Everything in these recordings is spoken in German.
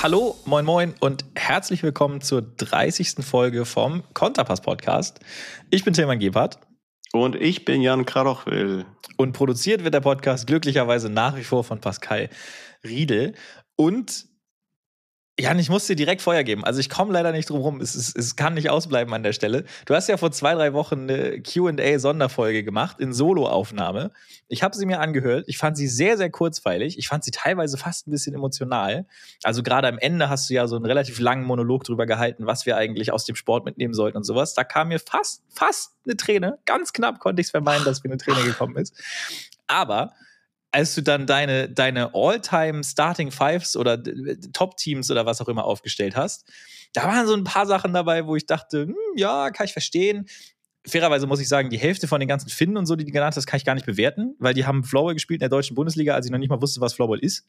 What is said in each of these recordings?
Hallo, moin moin und herzlich willkommen zur 30. Folge vom Konterpass-Podcast. Ich bin Tilman Gebhardt. Und ich bin Jan Krarochwil. Und produziert wird der Podcast glücklicherweise nach wie vor von Pascal Riedel. Und Jan, ich muss dir direkt Feuer geben. Also ich komme leider nicht drum rum. Es kann nicht ausbleiben an der Stelle. Du hast ja vor 2-3 Wochen eine Q&A-Sonderfolge gemacht in Soloaufnahme. Ich habe sie mir angehört. Ich fand sie sehr, sehr kurzweilig. Ich fand sie teilweise fast ein bisschen emotional. Also gerade am Ende hast du ja so einen relativ langen Monolog drüber gehalten, was wir eigentlich aus dem Sport mitnehmen sollten und sowas. Da kam mir fast eine Träne. Ganz knapp konnte ich es vermeiden, dass mir eine Träne gekommen ist. Aber als du dann deine All-Time Starting Fives oder Top-Teams oder was auch immer aufgestellt hast, da waren so ein paar Sachen dabei, wo ich dachte, ja, kann ich verstehen. Fairerweise muss ich sagen, die Hälfte von den ganzen Finnen und so, die du genannt hast, kann ich gar nicht bewerten, weil die haben Floorball gespielt in der deutschen Bundesliga, als ich noch nicht mal wusste, was Floorball ist.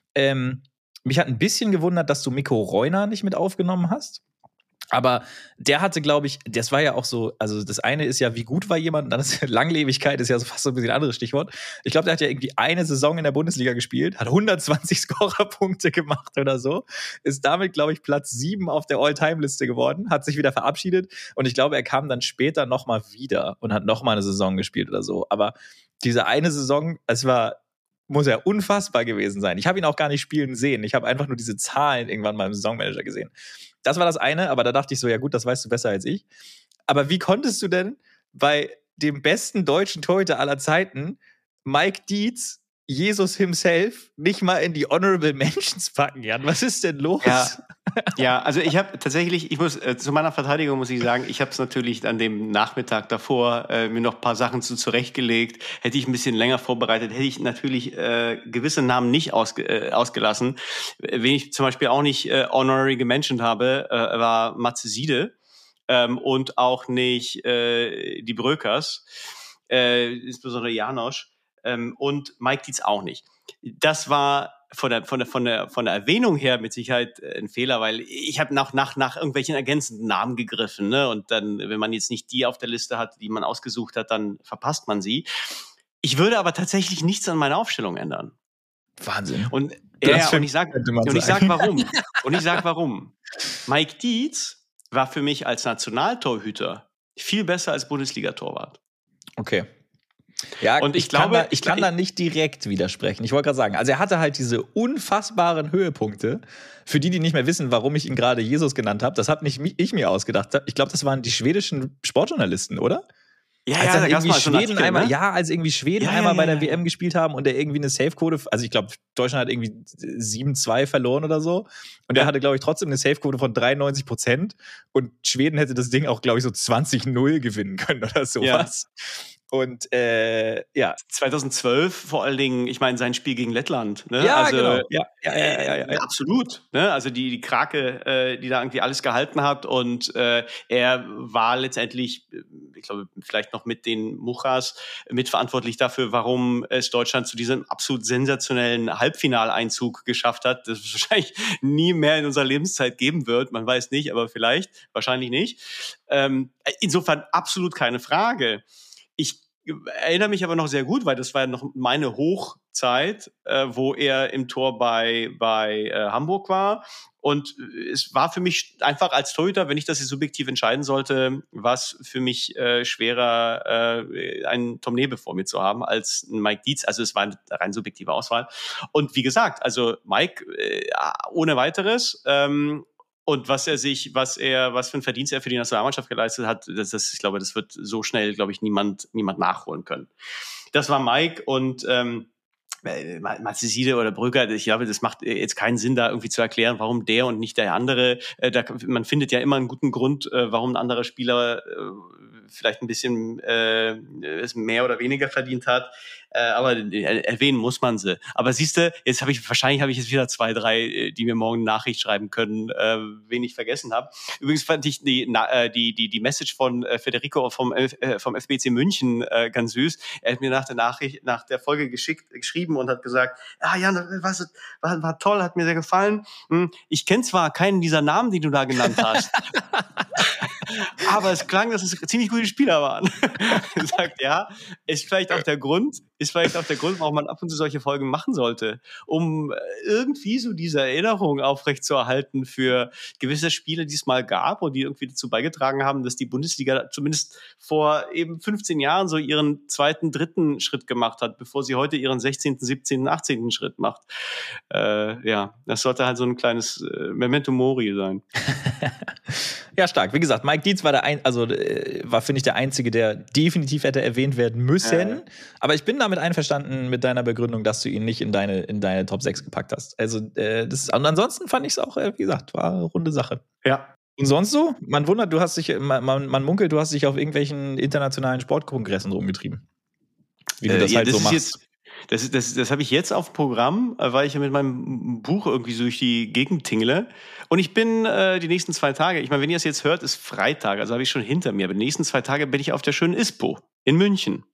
Mich hat ein bisschen gewundert, dass du Mikko Reuner nicht mit aufgenommen hast. Aber der hatte, glaube ich, das war ja auch so, also das eine ist ja, wie gut war jemand, und dann ist Langlebigkeit, ist ja so fast so ein bisschen ein anderes Stichwort. Ich glaube, der hat ja irgendwie eine Saison in der Bundesliga gespielt, hat 120 Scorerpunkte gemacht oder so, ist damit, glaube ich, Platz 7 auf der All-Time-Liste geworden, hat sich wieder verabschiedet und ich glaube, er kam dann später nochmal wieder und hat nochmal eine Saison gespielt oder so. Aber diese eine Saison, muss ja unfassbar gewesen sein. Ich habe ihn auch gar nicht spielen sehen. Ich habe einfach nur diese Zahlen irgendwann mal im Saisonmanager gesehen. Das war das eine, aber da dachte ich so, ja gut, das weißt du besser als ich. Aber wie konntest du denn bei dem besten deutschen Torhüter aller Zeiten, Mike Dietz, Jesus himself, nicht mal in die Honorable Mentions packen, Jan? Was ist denn los? Ja, also ich habe tatsächlich, zu meiner Verteidigung muss ich sagen, ich habe es natürlich an dem Nachmittag davor mir noch ein paar Sachen zurechtgelegt. Hätte ich ein bisschen länger vorbereitet, hätte ich natürlich gewisse Namen nicht ausgelassen. Wen ich zum Beispiel auch nicht honorary gementioned habe, war Matze Siede und auch nicht die Brökers, insbesondere Janosch. Und Mike Dietz auch nicht. Das war von der Erwähnung her mit Sicherheit ein Fehler, weil ich habe nach irgendwelchen ergänzenden Namen gegriffen, ne? Und dann, wenn man jetzt nicht die auf der Liste hat, die man ausgesucht hat, dann verpasst man sie. Ich würde aber tatsächlich nichts an meiner Aufstellung ändern. Wahnsinn. Und ich sag warum. Mike Dietz war für mich als Nationaltorhüter viel besser als Bundesliga-Torwart. Okay. Ja, und ich kann da nicht direkt widersprechen. Ich wollte gerade sagen, also er hatte halt diese unfassbaren Höhepunkte. Für die nicht mehr wissen, warum ich ihn gerade Jesus genannt habe, das habe nicht ich mir ausgedacht. Ich glaube, das waren die schwedischen Sportjournalisten, oder? Ja, da gab's mal so einen Artikel, einmal, ne? Ja, als irgendwie Schweden einmal bei der WM gespielt haben und der irgendwie eine Safe-Quote, also ich glaube, Deutschland hat irgendwie 7-2 verloren oder so. Und der hatte, glaube ich, trotzdem eine Safe-Quote von 93%. Und Schweden hätte das Ding auch, glaube ich, so 20-0 gewinnen können oder sowas. Ja. Und 2012 vor allen Dingen, ich meine, sein Spiel gegen Lettland. Ne? Ja, also, genau. Ja. Absolut. Ne? Also die Krake, die da irgendwie alles gehalten hat. Und er war letztendlich, ich glaube, vielleicht noch mit den Muchas mitverantwortlich dafür, warum es Deutschland zu diesem absolut sensationellen Halbfinaleinzug geschafft hat. Das es wahrscheinlich nie mehr in unserer Lebenszeit geben wird. Man weiß nicht, aber vielleicht, wahrscheinlich nicht. Insofern absolut keine Frage. Ich erinnere mich aber noch sehr gut, weil das war noch meine Hochzeit, wo er im Tor bei Hamburg war. Und es war für mich einfach als Torhüter, wenn ich das jetzt subjektiv entscheiden sollte, war es für mich schwerer, einen Tom Nebel vor mir zu haben als einen Mike Dietz. Also es war eine rein subjektive Auswahl. Und wie gesagt, also Mike ohne weiteres. Und was für ein Verdienst er für die Nationalmannschaft geleistet hat, ich glaube, das wird so schnell, glaube ich, niemand nachholen können. Das war Mike und Matze Siede oder Brügger, ich glaube, das macht jetzt keinen Sinn, da irgendwie zu erklären, warum der und nicht der andere. Man findet ja immer einen guten Grund, warum ein anderer Spieler vielleicht ein bisschen mehr oder weniger verdient hat. Aber erwähnen muss man sie. Aber siehst du, wahrscheinlich habe ich jetzt wieder 2, 3, die mir morgen eine Nachricht schreiben können, wen ich vergessen habe. Übrigens fand ich die Message von Federico vom FBC München ganz süß. Er hat mir nach der Folge geschrieben und hat gesagt, Jan, war toll, hat mir sehr gefallen. Ich kenne zwar keinen dieser Namen, die du da genannt hast, aber es klang, dass es ziemlich gute Spieler waren. Er sagt, ja, ist vielleicht auch der Grund, ist vielleicht auch der Grund, warum man ab und zu solche Folgen machen sollte, um irgendwie so diese Erinnerung aufrechtzuerhalten für gewisse Spiele, die es mal gab und die irgendwie dazu beigetragen haben, dass die Bundesliga zumindest vor eben 15 Jahren so ihren zweiten, dritten Schritt gemacht hat, bevor sie heute ihren 16., 17., 18. Schritt macht. Ja, das sollte halt so ein kleines Memento Mori sein. Ja, stark. Wie gesagt, Mike Dietz war finde ich, der Einzige, der definitiv hätte erwähnt werden müssen. Aber ich bin damit einverstanden mit deiner Begründung, dass du ihn nicht in deine Top 6 gepackt hast. Also, und ansonsten fand ich es auch, wie gesagt, war eine runde Sache. Ja. Und sonst so? Man wundert, man munkelt, du hast dich auf irgendwelchen internationalen Sportkongressen rumgetrieben. Wie du das halt so machst. Das habe ich jetzt auf Programm, weil ich ja mit meinem Buch irgendwie so durch die Gegend tingle. Und ich bin die nächsten 2 Tage, ich meine, wenn ihr es jetzt hört, ist Freitag, also habe ich schon hinter mir. Aber die nächsten 2 Tage bin ich auf der schönen ISPO in München.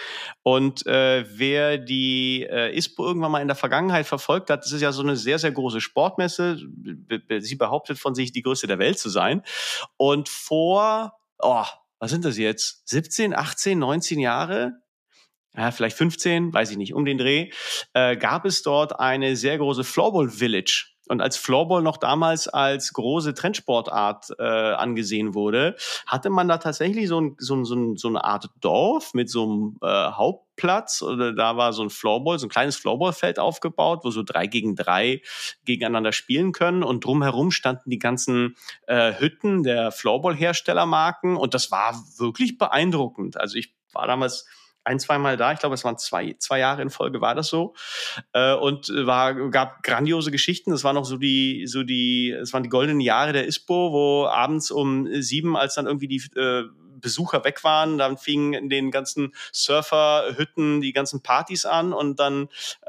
Und wer die ISPO irgendwann mal in der Vergangenheit verfolgt hat, das ist ja so eine sehr, sehr große Sportmesse. Sie behauptet von sich, die größte der Welt zu sein. Und vor, was sind das jetzt? 17, 18, 19 Jahre? Ja, vielleicht 15, weiß ich nicht, um den Dreh, gab es dort eine sehr große Floorball Village. Und als Floorball noch damals als große Trendsportart angesehen wurde, hatte man da tatsächlich so eine Art Dorf mit so einem Hauptplatz. Oder da war so ein Floorball, so ein kleines Floorballfeld aufgebaut, wo so 3 gegen 3 gegeneinander spielen können. Und drumherum standen die ganzen Hütten der Floorball-Herstellermarken. Und das war wirklich beeindruckend. Also ich war damals 1-2 Mal da. Ich glaube, es waren 2 Jahre in Folge war das so. Und gab grandiose Geschichten. Das waren noch es waren die goldenen Jahre der ISPO, wo abends um 7, als dann irgendwie die Besucher weg waren, dann fingen in den ganzen Surferhütten die ganzen Partys an und dann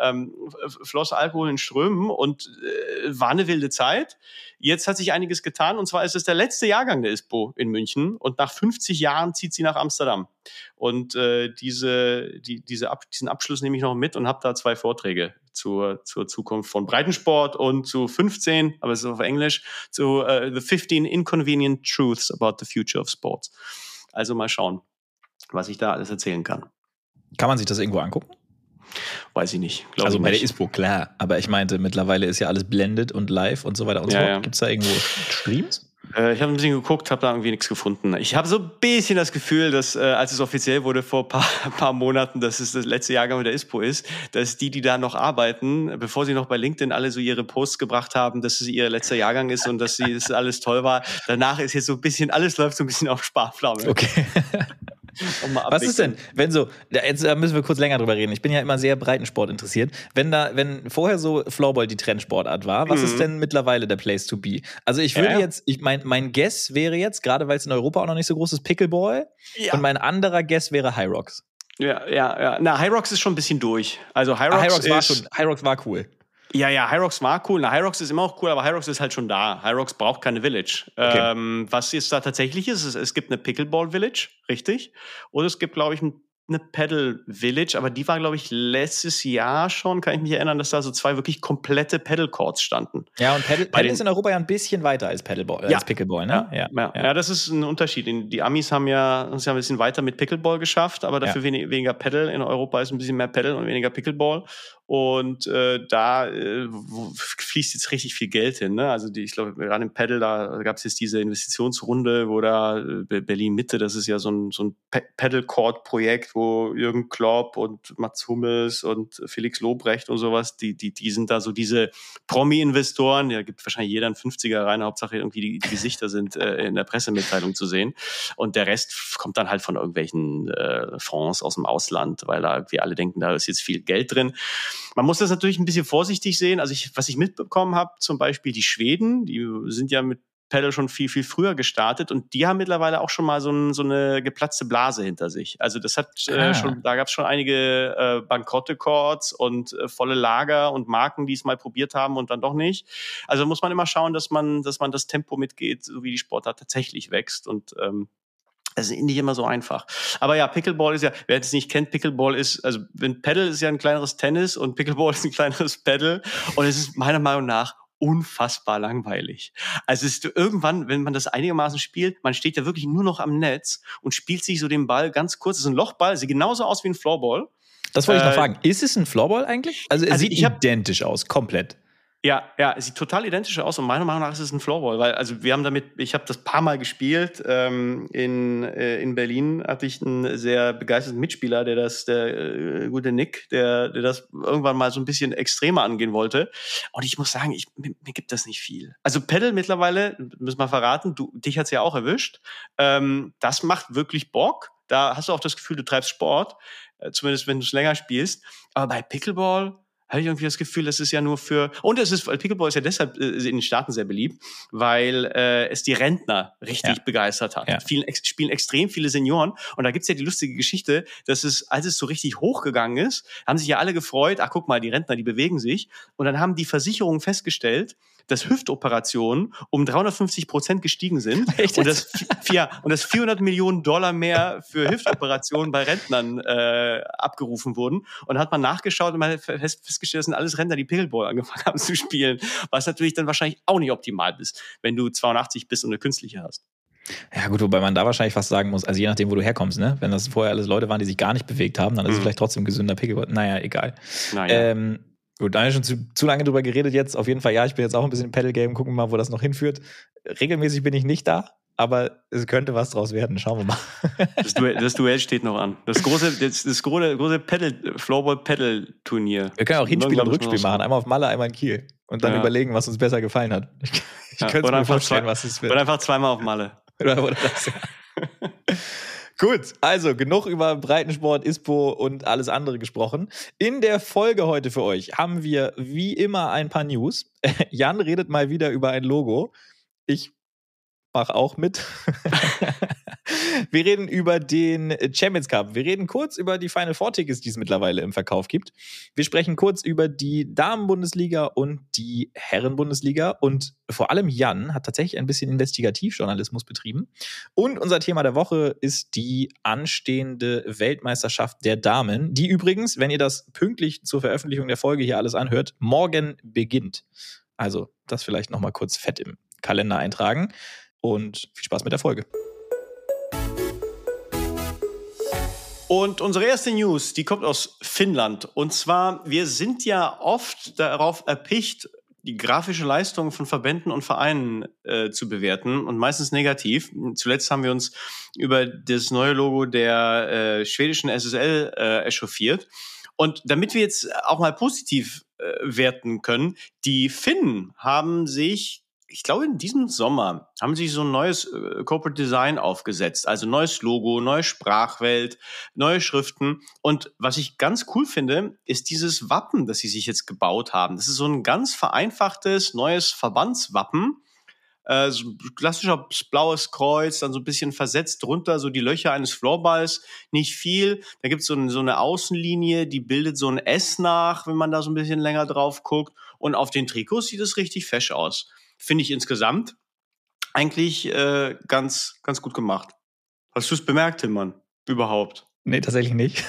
floss Alkohol in Strömen und war eine wilde Zeit. Jetzt hat sich einiges getan und zwar ist es der letzte Jahrgang der ISPO in München und nach 50 Jahren zieht sie nach Amsterdam. Und diesen Abschluss nehme ich noch mit und habe da 2 Vorträge zur Zukunft von Breitensport und zu 15, aber es ist auf Englisch, zu The 15 Inconvenient Truths about the Future of Sports. Also mal schauen, was ich da alles erzählen kann. Kann man sich das irgendwo angucken? Weiß ich nicht. Also bei der ISPO, klar. Aber ich meinte, mittlerweile ist ja alles blended und live und so weiter und so fort. Ja. Gibt es da irgendwo Streams? Ich habe ein bisschen geguckt, habe da irgendwie nichts gefunden. Ich habe so ein bisschen das Gefühl, dass als es offiziell wurde vor ein paar Monaten, dass es das letzte Jahrgang mit der ISPO ist, dass die da noch arbeiten, bevor sie noch bei LinkedIn alle so ihre Posts gebracht haben, dass es ihr letzter Jahrgang ist und dass das alles toll war. Danach ist jetzt so ein bisschen, alles läuft so ein bisschen auf Sparflamme. Okay. Was ist denn, wenn so, jetzt müssen wir kurz länger drüber reden. Ich bin ja immer sehr Breitensport interessiert. Wenn vorher so Floorball die Trendsportart war, was ist denn mittlerweile der Place to be? Also ich würde mein Guess wäre jetzt, gerade weil es in Europa auch noch nicht so groß ist, Pickleball. Ja. Und mein anderer Guess wäre High Rocks. Ja. Na, High Rocks ist schon ein bisschen durch. Also High Rocks war cool. Ja, High Rocks war cool. Na, High Rocks ist immer auch cool, aber High Rocks ist halt schon da. High Rocks braucht keine Village. Okay. Was jetzt da tatsächlich ist, es gibt eine Pickleball Village, richtig? Und es gibt, glaube ich, eine Pedal Village, aber die war, glaube ich, letztes Jahr schon, kann ich mich erinnern, dass da so 2 wirklich komplette Pedal Courts standen. Ja, und Pedal ist in Europa ja ein bisschen weiter als als Pickleball, ne? Ja, das ist ein Unterschied. Die Amis haben uns ja ein bisschen weiter mit Pickleball geschafft, aber dafür weniger Pedal. In Europa ist ein bisschen mehr Pedal und weniger Pickleball. Und da fließt jetzt richtig viel Geld hin. Ne? Also ich glaube, gerade im Pedal, da gab es jetzt diese Investitionsrunde, wo da Berlin Mitte, das ist ja so ein Pedal-Court-Projekt, wo Jürgen Klopp und Mats Hummels und Felix Lobrecht und sowas, die sind da so diese Promi-Investoren. Da gibt wahrscheinlich jeder einen 50er rein, Hauptsache irgendwie die Gesichter sind in der Pressemitteilung zu sehen. Und der Rest kommt dann halt von irgendwelchen Fonds aus dem Ausland, weil da irgendwie alle denken, da ist jetzt viel Geld drin. Man muss das natürlich ein bisschen vorsichtig sehen. Also was ich mitbekommen habe, zum Beispiel die Schweden, die sind ja mit Pedal schon viel, viel früher gestartet und die haben mittlerweile auch schon mal so eine geplatzte Blase hinter sich. Also das hat da gab es schon einige bankrotte Courts und volle Lager und Marken, die es mal probiert haben und dann doch nicht. Also muss man immer schauen, dass man das Tempo mitgeht, so wie die Sportart tatsächlich wächst und es ist nicht immer so einfach. Aber ja, Pickleball ist ja, wer es nicht kennt, Pickleball ist, also Paddle ist ja ein kleineres Tennis und Pickleball ist ein kleineres Paddle und es ist meiner Meinung nach unfassbar langweilig. Also es ist irgendwann, wenn man das einigermaßen spielt, man steht ja wirklich nur noch am Netz und spielt sich so den Ball ganz kurz, das ist ein Lochball, sieht genauso aus wie ein Floorball. Das wollte ich noch fragen. Ist es ein Floorball eigentlich? Also es sieht identisch aus, komplett. Ja, es sieht total identisch aus und meiner Meinung nach ist es ein Floorball, weil ich habe das paar Mal gespielt. In Berlin hatte ich einen sehr begeisterten Mitspieler, der gute Nick, der das irgendwann mal so ein bisschen extremer angehen wollte. Und ich muss sagen, mir gibt das nicht viel. Also Paddle mittlerweile, müssen wir verraten, dich hat's ja auch erwischt. Das macht wirklich Bock. Da hast du auch das Gefühl, du treibst Sport, zumindest wenn du es länger spielst. Aber bei Pickleball habe ich irgendwie das Gefühl, das ist ja nur Pickleball ist ja deshalb in den Staaten sehr beliebt, weil es die Rentner richtig begeistert hat. Ja. Spielen extrem viele Senioren. Und da gibt's ja die lustige Geschichte, dass als es so richtig hochgegangen ist, haben sich ja alle gefreut, ach guck mal, die Rentner, die bewegen sich. Und dann haben die Versicherungen festgestellt, dass Hüftoperationen um 350% gestiegen sind. Echt? Und dass $400 Millionen mehr für Hüftoperationen bei Rentnern abgerufen wurden. Und hat man nachgeschaut und man hat festgestellt, das sind alles Rentner, die Pickleball angefangen haben zu spielen. Was natürlich dann wahrscheinlich auch nicht optimal ist, wenn du 82 bist und eine künstliche hast. Ja gut, wobei man da wahrscheinlich fast sagen muss, also je nachdem, wo du herkommst, ne? Wenn das vorher alles Leute waren, die sich gar nicht bewegt haben, dann ist es vielleicht trotzdem gesünder Pickleball. Naja, egal. Gut, da haben wir schon zu lange drüber geredet jetzt. Auf jeden Fall, ja, ich bin jetzt auch ein bisschen im Paddle-Game. Gucken wir mal, wo das noch hinführt. Regelmäßig bin ich nicht da, aber es könnte was draus werden. Schauen wir mal. Das Duell steht noch an. Das große Floorball-Paddle-Turnier. Wir können auch Hinspiel und Rückspiel machen. Einmal auf Malle, einmal in Kiel. Und dann überlegen, was uns besser gefallen hat. Ich könnte mir vorstellen, was es wird. Oder einfach zweimal auf Malle. Oder das, ja. Gut, also genug über Breitensport, ISPO und alles andere gesprochen. In der Folge heute für euch haben wir wie immer ein paar News. Jan redet mal wieder über ein Logo. Ich mache auch mit. Wir reden über den Champions Cup. Wir reden kurz über die Final Four Tickets, die es mittlerweile im Verkauf gibt. Wir sprechen kurz über die Damen-Bundesliga und die Herren-Bundesliga. Und vor allem Jan hat tatsächlich ein bisschen Investigativjournalismus betrieben. Und unser Thema der Woche ist die anstehende Weltmeisterschaft der Damen, die übrigens, wenn ihr das pünktlich zur Veröffentlichung der Folge hier alles anhört, morgen beginnt. Also das vielleicht nochmal kurz fett im Kalender eintragen. Und viel Spaß mit der Folge. Und unsere erste News, die kommt aus Finnland. Und zwar, wir sind ja oft darauf erpicht, die grafische Leistung von Verbänden und Vereinen zu bewerten und meistens negativ. Zuletzt haben wir uns über das neue Logo der schwedischen SSL echauffiert. Und damit wir jetzt auch mal positiv werten können, die Finnen haben sich, ich glaube, in diesem Sommer haben sie so ein neues Corporate Design aufgesetzt. Also neues Logo, neue Sprachwelt, neue Schriften. Und was ich ganz cool finde, ist dieses Wappen, das sie sich jetzt gebaut haben. Das ist so ein ganz vereinfachtes, neues Verbandswappen. So ein klassischer blaues Kreuz, dann so ein bisschen versetzt drunter, so die Löcher eines Floorballs, nicht viel. Da gibt's so eine Außenlinie, die bildet so ein S nach, wenn man da so ein bisschen länger drauf guckt. Und auf den Trikots sieht es richtig fesch aus. Finde ich insgesamt eigentlich ganz, ganz gut gemacht. Hast du es bemerkt, Tillmann? Überhaupt? Nee, tatsächlich nicht.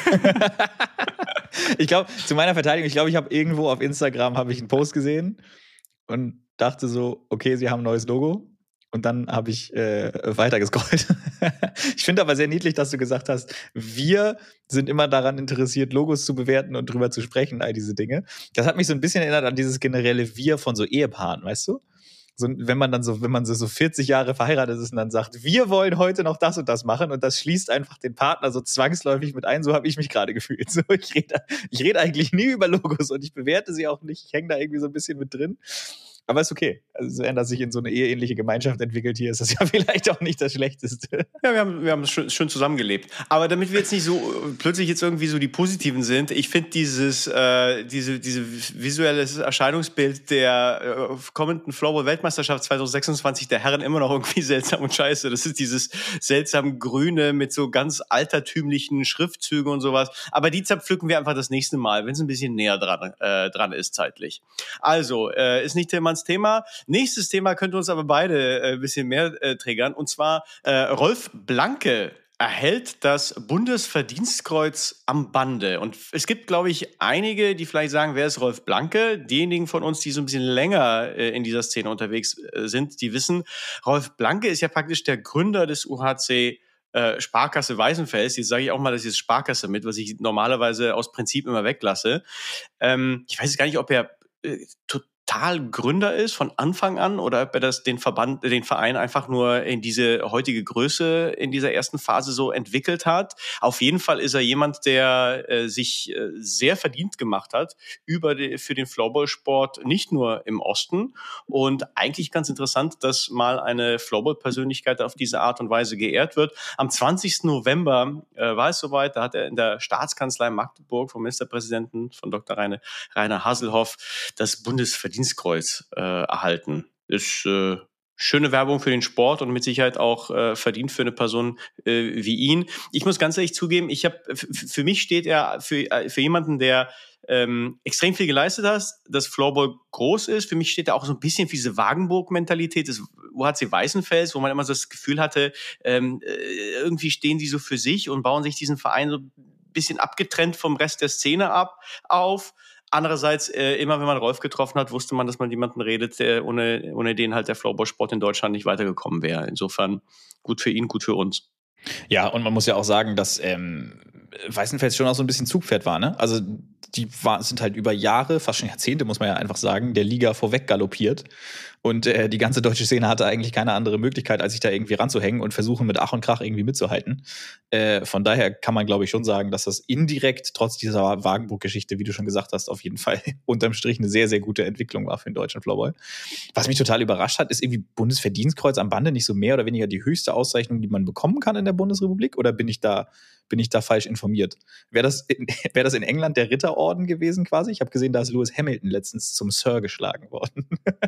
Ich glaube, zu meiner Verteidigung, ich habe irgendwo auf Instagram einen Post gesehen und dachte so, okay, sie haben ein neues Logo. Und dann habe ich weitergescrollt. Ich finde aber sehr niedlich, dass du gesagt hast, wir sind immer daran interessiert, Logos zu bewerten und drüber zu sprechen, all diese Dinge. Das hat mich so ein bisschen erinnert an dieses generelle Wir von so Ehepaaren, weißt du? So, wenn man so 40 Jahre verheiratet ist und dann sagt, wir wollen heute noch das und das machen und das schließt einfach den Partner so zwangsläufig mit ein, so habe ich mich gerade gefühlt. So, ich rede eigentlich nie über Logos und ich bewerte sie auch nicht. Ich hänge da irgendwie so ein bisschen mit drin. Aber ist okay. Also, wenn das sich in so eine eheähnliche Gemeinschaft entwickelt, hier ist das ja vielleicht auch nicht das Schlechteste. Ja, wir haben schön zusammengelebt. Aber damit wir jetzt nicht so plötzlich jetzt irgendwie so die Positiven sind, ich finde dieses visuelles Erscheinungsbild der kommenden Floorball-Weltmeisterschaft 2026 der Herren immer noch irgendwie seltsam und scheiße. Das ist dieses seltsam Grüne mit so ganz altertümlichen Schriftzügen und sowas. Aber die zerpflücken wir einfach das nächste Mal, wenn es ein bisschen näher dran ist zeitlich. Also, ist nicht Tillmanns Thema. Nächstes Thema könnte uns aber beide ein bisschen mehr triggern. Und zwar Rolf Blanke erhält das Bundesverdienstkreuz am Bande. Und es gibt, glaube ich, einige, die vielleicht sagen, wer ist Rolf Blanke? Diejenigen von uns, die so ein bisschen länger in dieser Szene unterwegs sind, die wissen, Rolf Blanke ist ja praktisch der Gründer des UHC Sparkasse Weißenfels. Jetzt sage ich auch mal, das ist Sparkasse mit, was ich normalerweise aus Prinzip immer weglasse. Ich weiß jetzt gar nicht, ob er total Gründer ist von Anfang an oder ob er den Verein einfach nur in diese heutige Größe in dieser ersten Phase so entwickelt hat. Auf jeden Fall ist er jemand, der sich sehr verdient gemacht hat für den Floorball-Sport, nicht nur im Osten. Und eigentlich ganz interessant, dass mal eine Floorball-Persönlichkeit auf diese Art und Weise geehrt wird. Am 20. November war es soweit, da hat er in der Staatskanzlei Magdeburg vom Ministerpräsidenten, von Dr. Rainer Haselhoff, das Bundesverdienstkreuz erhalten. Ist schöne Werbung für den Sport und mit Sicherheit auch verdient für eine Person wie ihn. Ich muss ganz ehrlich zugeben, für mich steht er für jemanden, der extrem viel geleistet hat, dass Floorball groß ist. Für mich steht er auch so ein bisschen für diese Wagenburg-Mentalität des UHC Weißenfels, wo man immer so das Gefühl hatte, irgendwie stehen die so für sich und bauen sich diesen Verein so ein bisschen abgetrennt vom Rest der Szene auf. Andererseits, immer wenn man Rolf getroffen hat, wusste man, dass man jemanden redet, ohne den halt der Floorball-Sport in Deutschland nicht weitergekommen wäre. Insofern gut für ihn, gut für uns. Ja, und man muss ja auch sagen, dass Weißenfels schon auch so ein bisschen Zugpferd war, ne? Also sind halt über Jahre, fast schon Jahrzehnte, muss man ja einfach sagen, der Liga vorweg galoppiert. Und die ganze deutsche Szene hatte eigentlich keine andere Möglichkeit, als sich da irgendwie ranzuhängen und versuchen mit Ach und Krach irgendwie mitzuhalten. Von daher kann man, glaube ich, schon sagen, dass das indirekt, trotz dieser Wagenburg-Geschichte, wie du schon gesagt hast, auf jeden Fall unterm Strich eine sehr, sehr gute Entwicklung war für den deutschen Floorball. Was mich total überrascht hat, ist irgendwie Bundesverdienstkreuz am Bande nicht so mehr oder weniger die höchste Auszeichnung, die man bekommen kann in der Bundesrepublik? Oder bin ich da falsch informiert? Wäre das in England der Ritterorden gewesen quasi? Ich habe gesehen, da ist Lewis Hamilton letztens zum Sir geschlagen worden.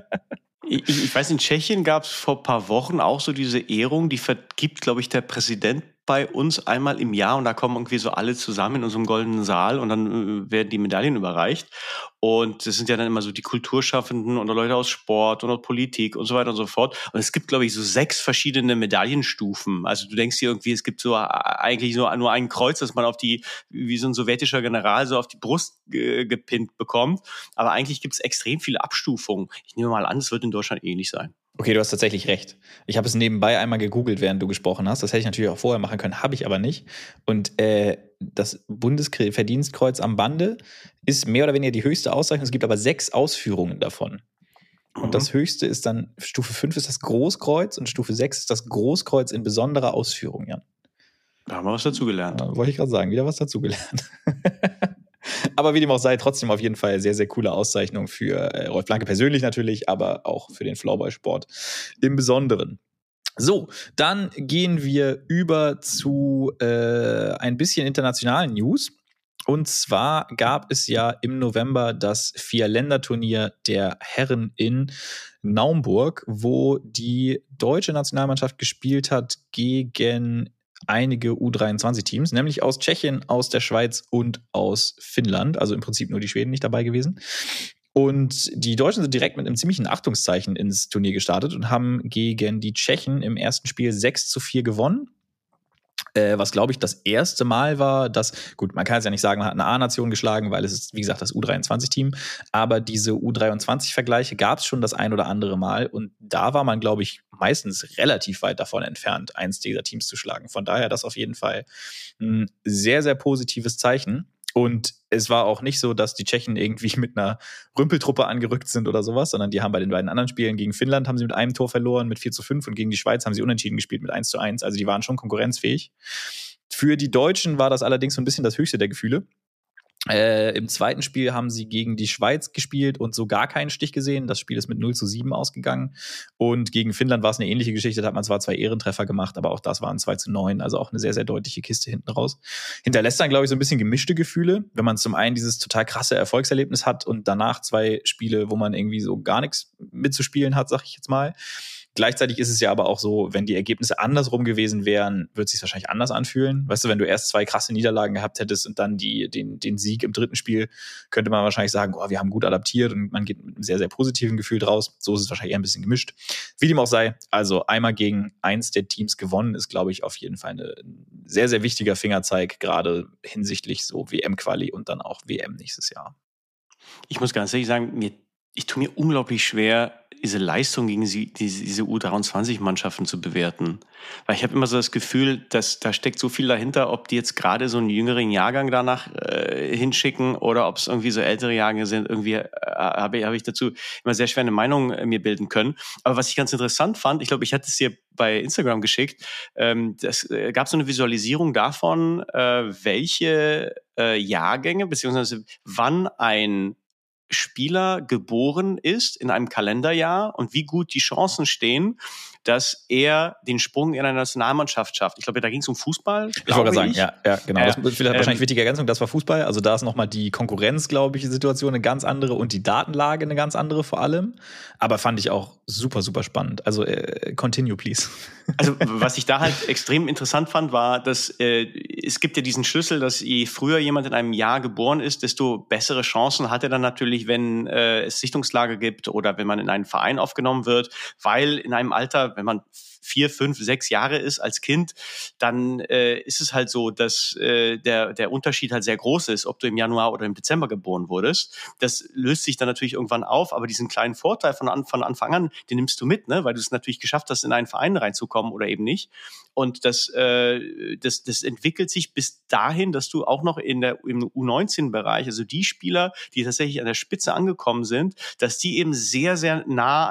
Ich weiß, in Tschechien gab es vor ein paar Wochen auch so diese Ehrung, die vergibt, glaube ich, der Präsident bei uns einmal im Jahr und da kommen irgendwie so alle zusammen in unserem goldenen Saal und dann werden die Medaillen überreicht. Und das sind ja dann immer so die Kulturschaffenden und Leute aus Sport und aus Politik und so weiter und so fort. Und es gibt, glaube ich, so 6 verschiedene Medaillenstufen. Also du denkst dir irgendwie, es gibt so eigentlich nur ein Kreuz, das man wie so ein sowjetischer General so auf die Brust gepinnt bekommt. Aber eigentlich gibt es extrem viele Abstufungen. Ich nehme mal an, es wird in Deutschland ähnlich sein. Okay, du hast tatsächlich recht. Ich habe es nebenbei einmal gegoogelt, während du gesprochen hast. Das hätte ich natürlich auch vorher machen können, habe ich aber nicht. Und das Bundesverdienstkreuz am Bande ist mehr oder weniger die höchste Auszeichnung. Es gibt aber 6 Ausführungen davon. Und das höchste ist dann, Stufe 5 ist das Großkreuz und Stufe 6 ist das Großkreuz in besonderer Ausführung, Jan. Da haben wir was dazugelernt. Ja, wollte ich gerade sagen, wieder was dazugelernt. Aber wie dem auch sei, trotzdem auf jeden Fall sehr, sehr coole Auszeichnung für Rolf Blanke persönlich natürlich, aber auch für den Floorball-Sport im Besonderen. So, dann gehen wir über zu ein bisschen internationalen News. Und zwar gab es ja im November das 4-Länder-Turnier der Herren in Naumburg, wo die deutsche Nationalmannschaft gespielt hat gegen einige U23-Teams, nämlich aus Tschechien, aus der Schweiz und aus Finnland. Also im Prinzip nur die Schweden nicht dabei gewesen. Und die Deutschen sind direkt mit einem ziemlichen Achtungszeichen ins Turnier gestartet und haben gegen die Tschechen im ersten Spiel 6-4 gewonnen. Was, glaube ich, das erste Mal war, gut, man kann jetzt ja nicht sagen, man hat eine A-Nation geschlagen, weil es ist, wie gesagt, das U23-Team, aber diese U23-Vergleiche gab es schon das ein oder andere Mal und da war man, glaube ich, meistens relativ weit davon entfernt, eins dieser Teams zu schlagen. Von daher das auf jeden Fall ein sehr, sehr positives Zeichen. Und es war auch nicht so, dass die Tschechen irgendwie mit einer Rümpeltruppe angerückt sind oder sowas, sondern die haben bei den beiden anderen Spielen gegen Finnland haben sie mit einem Tor verloren, mit 4-5 und gegen die Schweiz haben sie unentschieden gespielt mit 1-1. Also die waren schon konkurrenzfähig. Für die Deutschen war das allerdings so ein bisschen das höchste der Gefühle. Im zweiten Spiel haben sie gegen die Schweiz gespielt und so gar keinen Stich gesehen. Das Spiel ist mit 0-7 ausgegangen. Und gegen Finnland war es eine ähnliche Geschichte. Da hat man zwar 2 Ehrentreffer gemacht, aber auch das waren 2-9. Also auch eine sehr, sehr deutliche Kiste hinten raus. Hinterlässt dann, glaube ich, so ein bisschen gemischte Gefühle, wenn man zum einen dieses total krasse Erfolgserlebnis hat und danach 2 Spiele, wo man irgendwie so gar nichts mitzuspielen hat, sag ich jetzt mal. Gleichzeitig ist es ja aber auch so, wenn die Ergebnisse andersrum gewesen wären, würde es sich wahrscheinlich anders anfühlen. Weißt du, wenn du erst 2 krasse Niederlagen gehabt hättest und dann den Sieg im dritten Spiel, könnte man wahrscheinlich sagen, wir haben gut adaptiert und man geht mit einem sehr, sehr positiven Gefühl draus. So ist es wahrscheinlich eher ein bisschen gemischt. Wie dem auch sei, also einmal gegen eins der Teams gewonnen ist, glaube ich, auf jeden Fall ein sehr, sehr wichtiger Fingerzeig, gerade hinsichtlich so WM-Quali und dann auch WM nächstes Jahr. Ich muss ganz ehrlich sagen, ich tue mir unglaublich schwer, diese Leistung gegen diese U23-Mannschaften zu bewerten. Weil ich habe immer so das Gefühl, dass da steckt so viel dahinter, ob die jetzt gerade so einen jüngeren Jahrgang danach hinschicken oder ob es irgendwie so ältere Jahrgänge sind. Irgendwie habe ich dazu immer sehr schwer eine Meinung mir bilden können. Aber was ich ganz interessant fand, ich glaube, ich hatte es dir bei Instagram geschickt, das gab so eine Visualisierung davon, welche Jahrgänge, beziehungsweise wann ein Spieler geboren ist in einem Kalenderjahr und wie gut die Chancen stehen, dass er den Sprung in eine Nationalmannschaft schafft. Ich glaube, da ging es um Fußball. Ich wollte gerade sagen, ja, genau. Das ist vielleicht wahrscheinlich wichtige Ergänzung, das war Fußball. Also da ist nochmal die Konkurrenz, glaube ich, Situation eine ganz andere und die Datenlage eine ganz andere vor allem. Aber fand ich auch super, super spannend. Also continue, please. Also was ich da halt extrem interessant fand, war, dass es gibt ja diesen Schlüssel, dass je früher jemand in einem Jahr geboren ist, desto bessere Chancen hat er dann natürlich, wenn es Sichtungslage gibt oder wenn man in einen Verein aufgenommen wird, weil in einem Alter, wenn man 4, 5, 6 Jahre ist als Kind, dann ist es halt so, dass der Unterschied halt sehr groß ist, ob du im Januar oder im Dezember geboren wurdest. Das löst sich dann natürlich irgendwann auf, aber diesen kleinen Vorteil von Anfang an, den nimmst du mit, ne? Weil du es natürlich geschafft hast, in einen Verein reinzukommen oder eben nicht. Und das entwickelt sich bis dahin, dass du auch noch im U19-Bereich, also die Spieler, die tatsächlich an der Spitze angekommen sind, dass die eben sehr, sehr nah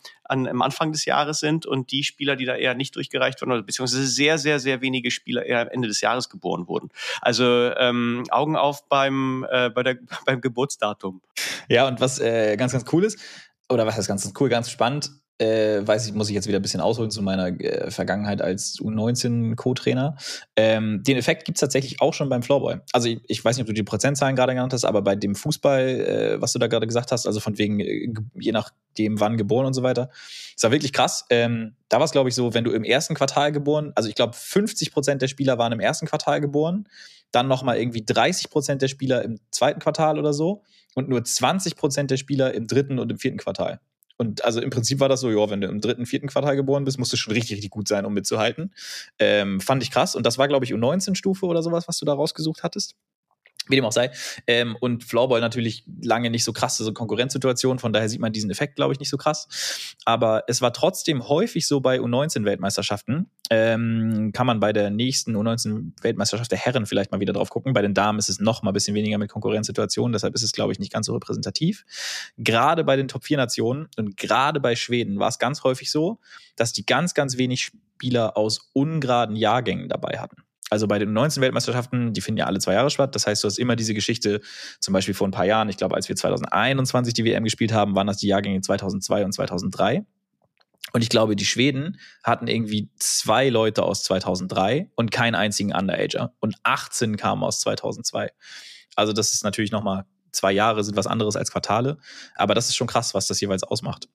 am Anfang des Jahres sind und die Spieler, die da eher nicht durchgereicht wurden, oder beziehungsweise sehr, sehr, sehr wenige Spieler eher am Ende des Jahres geboren wurden. Also Augen auf beim Geburtsdatum. Ja, und was ganz, ganz cool ist, oder was heißt ganz cool, ganz spannend, muss ich jetzt wieder ein bisschen ausholen zu meiner Vergangenheit als U19-Co-Trainer. Den Effekt gibt's tatsächlich auch schon beim Floorball. Also ich weiß nicht, ob du die Prozentzahlen gerade genannt hast, aber bei dem Fußball, was du da gerade gesagt hast, also von wegen, je nachdem wann geboren und so weiter, ist ja wirklich krass. Da war es, glaube ich, so, wenn du im ersten Quartal geboren, also ich glaube 50% der Spieler waren im ersten Quartal geboren, dann nochmal irgendwie 30% der Spieler im zweiten Quartal oder so und nur 20% der Spieler im dritten und im vierten Quartal. Und also im Prinzip war das so, ja, wenn du im dritten, vierten Quartal geboren bist, musst du schon richtig, richtig gut sein, um mitzuhalten. Fand ich krass. Und das war, glaube ich, U19-Stufe oder sowas, was du da rausgesucht hattest. Wie dem auch sei. Und Floorball natürlich lange nicht so krass, so Konkurrenzsituation, von daher sieht man diesen Effekt, glaube ich, nicht so krass. Aber es war trotzdem häufig so bei U19-Weltmeisterschaften. Kann man bei der nächsten U19-Weltmeisterschaft der Herren vielleicht mal wieder drauf gucken. Bei den Damen ist es noch mal ein bisschen weniger mit Konkurrenzsituationen, deshalb ist es, glaube ich, nicht ganz so repräsentativ. Gerade bei den Top-4-Nationen und gerade bei Schweden war es ganz häufig so, dass die ganz, ganz wenig Spieler aus ungeraden Jahrgängen dabei hatten. Also bei den 19 Weltmeisterschaften, die finden ja alle 2 Jahre statt. Das heißt, du hast immer diese Geschichte, zum Beispiel vor ein paar Jahren, ich glaube, als wir 2021 die WM gespielt haben, waren das die Jahrgänge 2002 und 2003. Und ich glaube, die Schweden hatten irgendwie 2 Leute aus 2003 und keinen einzigen Underager. Und 18 kamen aus 2002. Also das ist natürlich nochmal, 2 Jahre sind was anderes als Quartale. Aber das ist schon krass, was das jeweils ausmacht.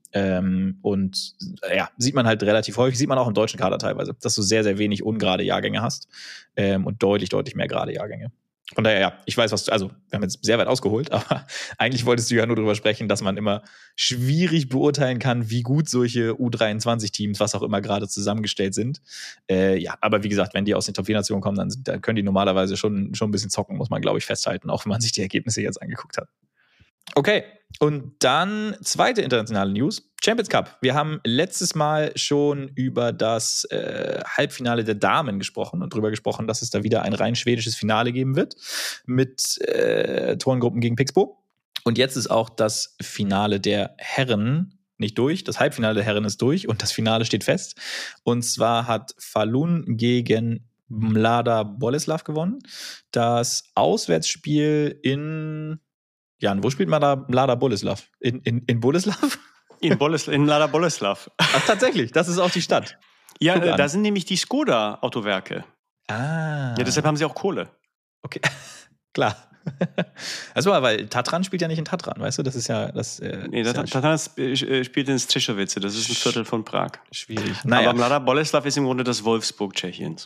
Und ja, sieht man halt relativ häufig, sieht man auch im deutschen Kader teilweise, dass du sehr, sehr wenig ungerade Jahrgänge hast und deutlich, deutlich mehr gerade Jahrgänge. Von daher, ja, ich weiß, wir haben jetzt sehr weit ausgeholt, aber eigentlich wolltest du ja nur darüber sprechen, dass man immer schwierig beurteilen kann, wie gut solche U23-Teams, was auch immer gerade zusammengestellt sind. Ja, aber wie gesagt, wenn die aus den Top-4-Nationen kommen, dann können die normalerweise schon ein bisschen zocken, muss man, glaube ich, festhalten, auch wenn man sich die Ergebnisse jetzt angeguckt hat. Okay, und dann zweite internationale News, Champions Cup. Wir haben letztes Mal schon über das Halbfinale der Damen gesprochen und darüber gesprochen, dass es da wieder ein rein schwedisches Finale geben wird mit Torengruppen gegen Pixbo. Und jetzt ist auch das Finale der Herren nicht durch. Das Halbfinale der Herren ist durch und das Finale steht fest. Und zwar hat Falun gegen Mlada Boleslav gewonnen. Das Auswärtsspiel in... Jan, wo spielt Mlada Boleslav? In Boleslav? In Mlada Boleslav. Ach, tatsächlich, das ist auch die Stadt. Ja, da sind nämlich die Skoda-Autowerke. Ah. Ja, deshalb haben sie auch Kohle. Okay, klar. Also, weil Tatran spielt ja nicht in Tatran, weißt du? Das ist ja... Tatran spielt in Střešovice, das ist ein Viertel von Prag. Schwierig. Naja. Aber Mlada Boleslav ist im Grunde das Wolfsburg Tschechiens.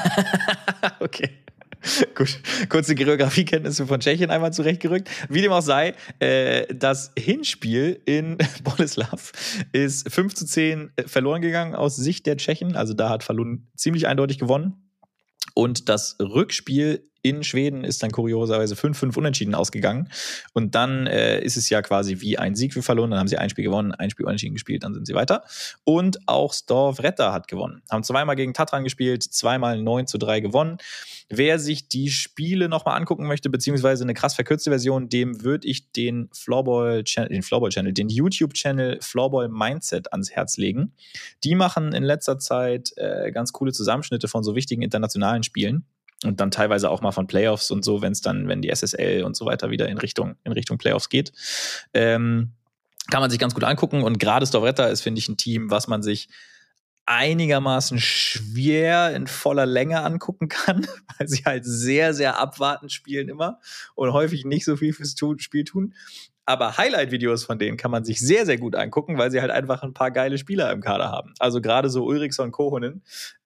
Okay. Gut, kurze Geografiekenntnisse von Tschechien einmal zurechtgerückt. Wie dem auch sei, das Hinspiel in Boleslav ist 5:10 verloren gegangen aus Sicht der Tschechen. Also da hat Falun ziemlich eindeutig gewonnen. Und das Rückspiel in Schweden ist dann kurioserweise 5-5 unentschieden ausgegangen. Und dann ist es ja quasi wie ein Sieg für verloren. Dann haben sie ein Spiel gewonnen, ein Spiel unentschieden gespielt, dann sind sie weiter. Und auch Storvreta hat gewonnen. Haben zweimal gegen Tatran gespielt, zweimal 9-3 gewonnen. Wer sich die Spiele nochmal angucken möchte, beziehungsweise eine krass verkürzte Version, dem würde ich den den YouTube-Channel Floorball Mindset ans Herz legen. Die machen in letzter Zeit ganz coole Zusammenschnitte von so wichtigen internationalen Spielen und dann teilweise auch mal von Playoffs und so, wenn die SSL und so weiter wieder in Richtung Playoffs geht. Kann man sich ganz gut angucken und gerade Storvreta ist, finde ich, ein Team, was man sich einigermaßen schwer in voller Länge angucken kann, weil sie halt sehr, sehr abwartend spielen immer und häufig nicht so viel fürs Spiel tun. Aber Highlight-Videos von denen kann man sich sehr, sehr gut angucken, weil sie halt einfach ein paar geile Spieler im Kader haben. Also gerade so Ulriksson, Kohonen,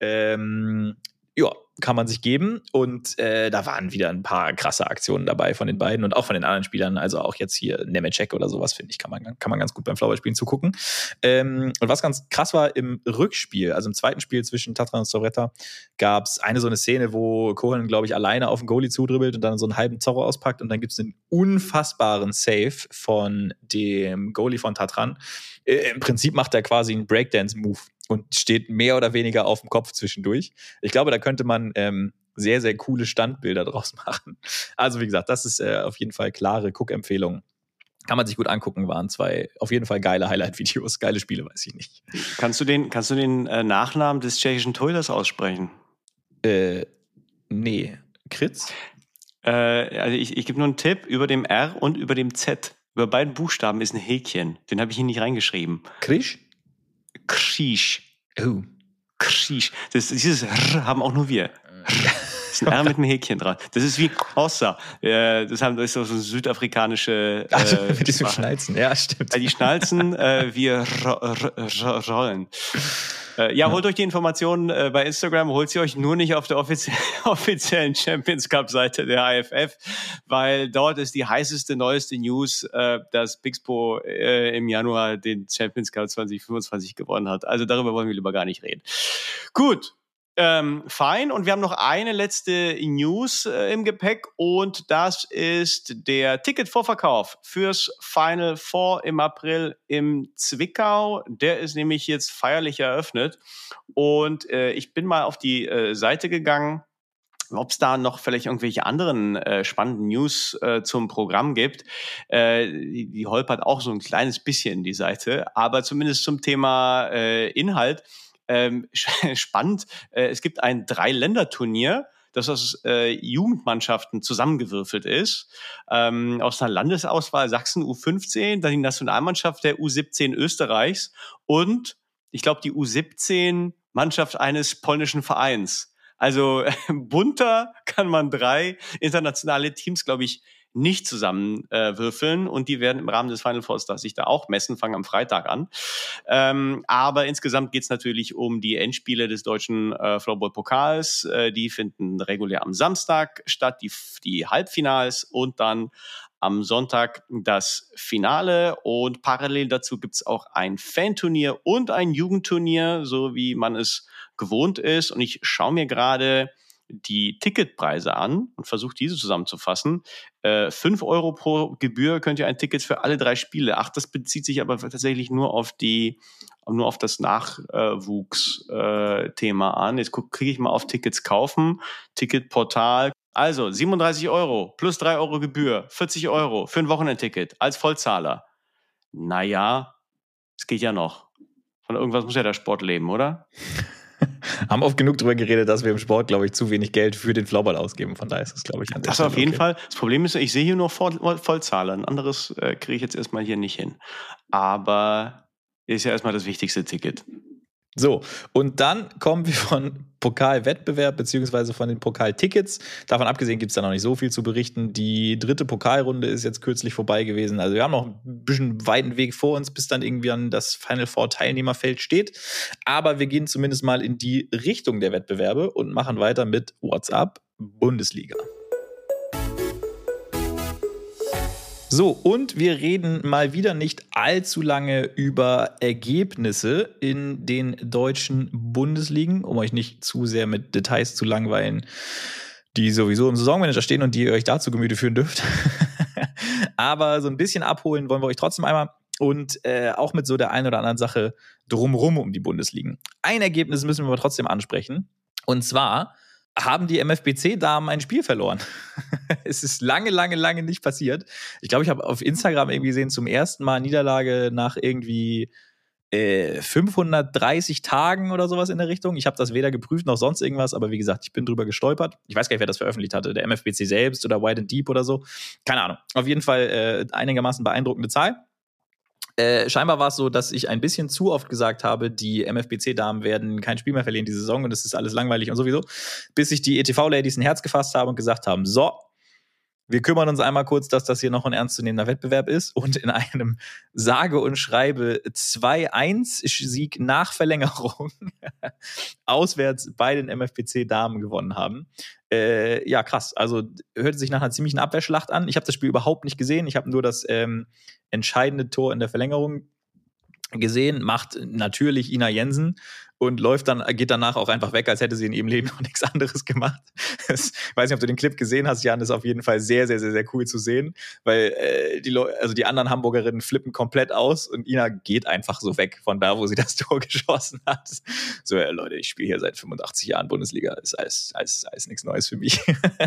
kann man sich geben. Und da waren wieder ein paar krasse Aktionen dabei von den beiden und auch von den anderen Spielern. Also auch jetzt hier Nemecek oder sowas, finde ich, kann man ganz gut beim Floorballspielen zugucken. Und was ganz krass war, im Rückspiel, also im zweiten Spiel zwischen Tatran und Storvreta, gab es so eine Szene, wo Kohonen, glaube ich, alleine auf den Goalie zudribbelt und dann so einen halben Zorro auspackt und dann gibt es einen unfassbaren Save von dem Goalie von Tatran. Im Prinzip macht er quasi einen Breakdance-Move und steht mehr oder weniger auf dem Kopf zwischendurch. Ich glaube, da könnte man sehr, sehr coole Standbilder draus machen. Also wie gesagt, das ist auf jeden Fall klare Guck-Empfehlung. Kann man sich gut angucken, waren zwei auf jeden Fall geile Highlight-Videos. Geile Spiele, weiß ich nicht. Kannst du den Nachnamen des tschechischen Torhüters aussprechen? Nee. Kritz? Also ich gebe nur einen Tipp, über dem R und über dem Z. Über beiden Buchstaben ist ein Häkchen. Den habe ich hier nicht reingeschrieben. Krisch? Krisch. Oh. Krisch. Dieses R haben auch nur wir. Das ist ein R mit einem Häkchen dran. Das ist wie Hossa. Das ist so eine südafrikanische mit diesem Schnalzen, ja, stimmt. Die Schnalzen, wir rollen. Holt euch die Informationen bei Instagram, holt sie euch nur nicht auf der offiziellen Champions Cup Seite der IFF, weil dort ist die heißeste, neueste News, dass Pixpo im Januar den Champions Cup 2025 gewonnen hat. Also darüber wollen wir lieber gar nicht reden. Gut. Fein. Und wir haben noch eine letzte News im Gepäck und das ist der Ticketvorverkauf fürs Final Four im April im Zwickau. Der ist nämlich jetzt feierlich eröffnet und ich bin mal auf die Seite gegangen, ob es da noch vielleicht irgendwelche anderen spannenden News zum Programm gibt. Die holpert auch so ein kleines bisschen die Seite, aber zumindest zum Thema Inhalt. Spannend. Es gibt ein 3-Länder-Turnier, das aus Jugendmannschaften zusammengewürfelt ist. Aus einer Landesauswahl Sachsen U15, dann die Nationalmannschaft der U17 Österreichs und ich glaube die U17-Mannschaft eines polnischen Vereins. Also bunter kann man 3 internationale Teams, glaube ich, nicht zusammenwürfeln und die werden im Rahmen des Final Fours sich da auch messen, fangen am Freitag an. Aber insgesamt geht es natürlich um die Endspiele des deutschen Floorball-Pokals. Die finden regulär am Samstag statt, die Halbfinals und dann am Sonntag das Finale und parallel dazu gibt es auch ein Fanturnier und ein Jugendturnier, so wie man es gewohnt ist. Und ich schaue mir gerade die Ticketpreise an und versuche diese zusammenzufassen. 5 Euro pro Gebühr könnt ihr ein Ticket für alle 3 Spiele. Das bezieht sich aber tatsächlich nur auf das Nachwuchsthema an. Jetzt kriege ich mal auf Tickets kaufen, Ticketportal. Also 37 Euro plus 3 Euro Gebühr, 40 Euro für ein Wochenendticket als Vollzahler. Naja, es geht ja noch. Von irgendwas muss ja der Sport leben, oder? Haben oft genug drüber geredet, dass wir im Sport, glaube ich, zu wenig Geld für den Floorball ausgeben. Von daher ist das, glaube ich, an der Stelle auf jeden Fall. Das Problem ist, ich sehe hier nur Vollzahler. Ein anderes kriege ich jetzt erstmal hier nicht hin. Aber ist ja erstmal das wichtigste Ticket. So, und dann kommen wir von Pokalwettbewerb beziehungsweise von den Pokaltickets. Davon abgesehen gibt es da noch nicht so viel zu berichten. Die 3. Pokalrunde ist jetzt kürzlich vorbei gewesen. Also wir haben noch ein bisschen weiten Weg vor uns, bis dann irgendwie an das Final Four Teilnehmerfeld steht. Aber wir gehen zumindest mal in die Richtung der Wettbewerbe und machen weiter mit WhatsApp Bundesliga. So, und wir reden mal wieder nicht allzu lange über Ergebnisse in den deutschen Bundesligen, um euch nicht zu sehr mit Details zu langweilen. die sowieso im Saisonmanager stehen und die ihr euch da zu Gemüte führen dürft. Aber so ein bisschen abholen wollen wir euch trotzdem einmal und auch mit so der einen oder anderen Sache drumrum um die Bundesligen. Ein Ergebnis müssen wir aber trotzdem ansprechen. Und zwar haben die MFBC-Damen ein Spiel verloren. Es ist lange nicht passiert. Ich glaube, ich habe auf Instagram irgendwie gesehen, zum ersten Mal Niederlage nach irgendwie 530 Tagen oder sowas in der Richtung. Ich habe das weder geprüft noch sonst irgendwas, aber wie gesagt, ich bin drüber gestolpert. Ich weiß gar nicht, wer das veröffentlicht hatte, der MFBC selbst oder Wide and Deep oder so. Keine Ahnung. Auf jeden Fall einigermaßen beeindruckende Zahl. Scheinbar war es so, dass ich ein bisschen zu oft gesagt habe, die MFBC-Damen werden kein Spiel mehr verlieren diese Saison und es ist alles langweilig und sowieso, bis sich die ETV-Ladies ein Herz gefasst haben und gesagt haben, so, wir kümmern uns einmal kurz, dass das hier noch ein ernstzunehmender Wettbewerb ist und in einem sage und schreibe 2-1-Sieg nach Verlängerung auswärts bei den MFBC-Damen gewonnen haben. Ja, krass. Also hörte sich nach einer ziemlichen Abwehrschlacht an. Ich habe das Spiel überhaupt nicht gesehen. Ich habe nur das entscheidende Tor in der Verlängerung gesehen. Macht natürlich Ina Jensen und geht danach auch einfach weg, als hätte sie in ihrem Leben noch nichts anderes gemacht. Ich weiß nicht, ob du den Clip gesehen hast, Jan, ist auf jeden Fall sehr cool zu sehen, weil die anderen Hamburgerinnen flippen komplett aus und Ina geht einfach so weg von da, wo sie das Tor geschossen hat. So, ja, Leute, ich spiele hier seit 85 Jahren Bundesliga, ist alles nichts Neues für mich.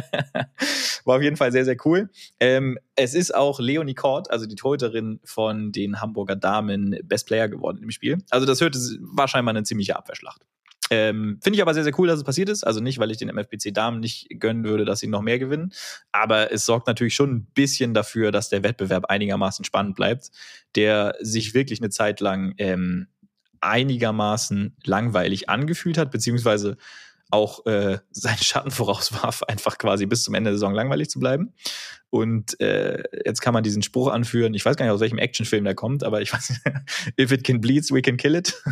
War auf jeden Fall sehr cool. Es ist auch Leonie Kort, also die Torhüterin von den Hamburger Damen, Best Player geworden im Spiel. Also das war scheinbar eine ziemliche Abwehrschlacht. Finde ich aber sehr cool, dass es passiert ist. Also nicht, weil ich den MFBC-Damen nicht gönnen würde, dass sie noch mehr gewinnen. Aber es sorgt natürlich schon ein bisschen dafür, dass der Wettbewerb einigermaßen spannend bleibt, der sich wirklich eine Zeit lang einigermaßen langweilig angefühlt hat, beziehungsweise auch seinen Schatten vorauswarf, einfach quasi bis zum Ende der Saison langweilig zu bleiben. Und jetzt kann man diesen Spruch anführen, ich weiß gar nicht, aus welchem Actionfilm der kommt, aber ich weiß nicht, if it can bleed, we can kill it.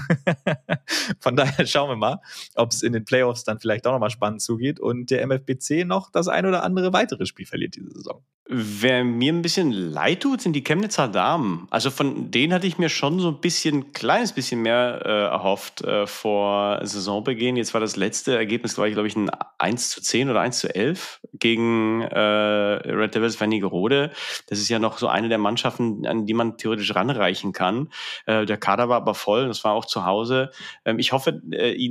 Von daher schauen wir mal, ob es in den Playoffs dann vielleicht auch nochmal spannend zugeht und der MFBC noch das ein oder andere weitere Spiel verliert diese Saison. Wer mir ein bisschen leid tut, sind die Chemnitzer Damen. Also von denen hatte ich mir schon so kleines bisschen mehr erhofft vor Saisonbeginn. Jetzt war das letzte Ergebnis, glaube ich, ein 1:10 oder 1:11 gegen Red Devils Wernigerode. Das ist ja noch so eine der Mannschaften, an die man theoretisch ranreichen kann. Der Kader war aber voll, das war auch zu Hause. Ich hoffe,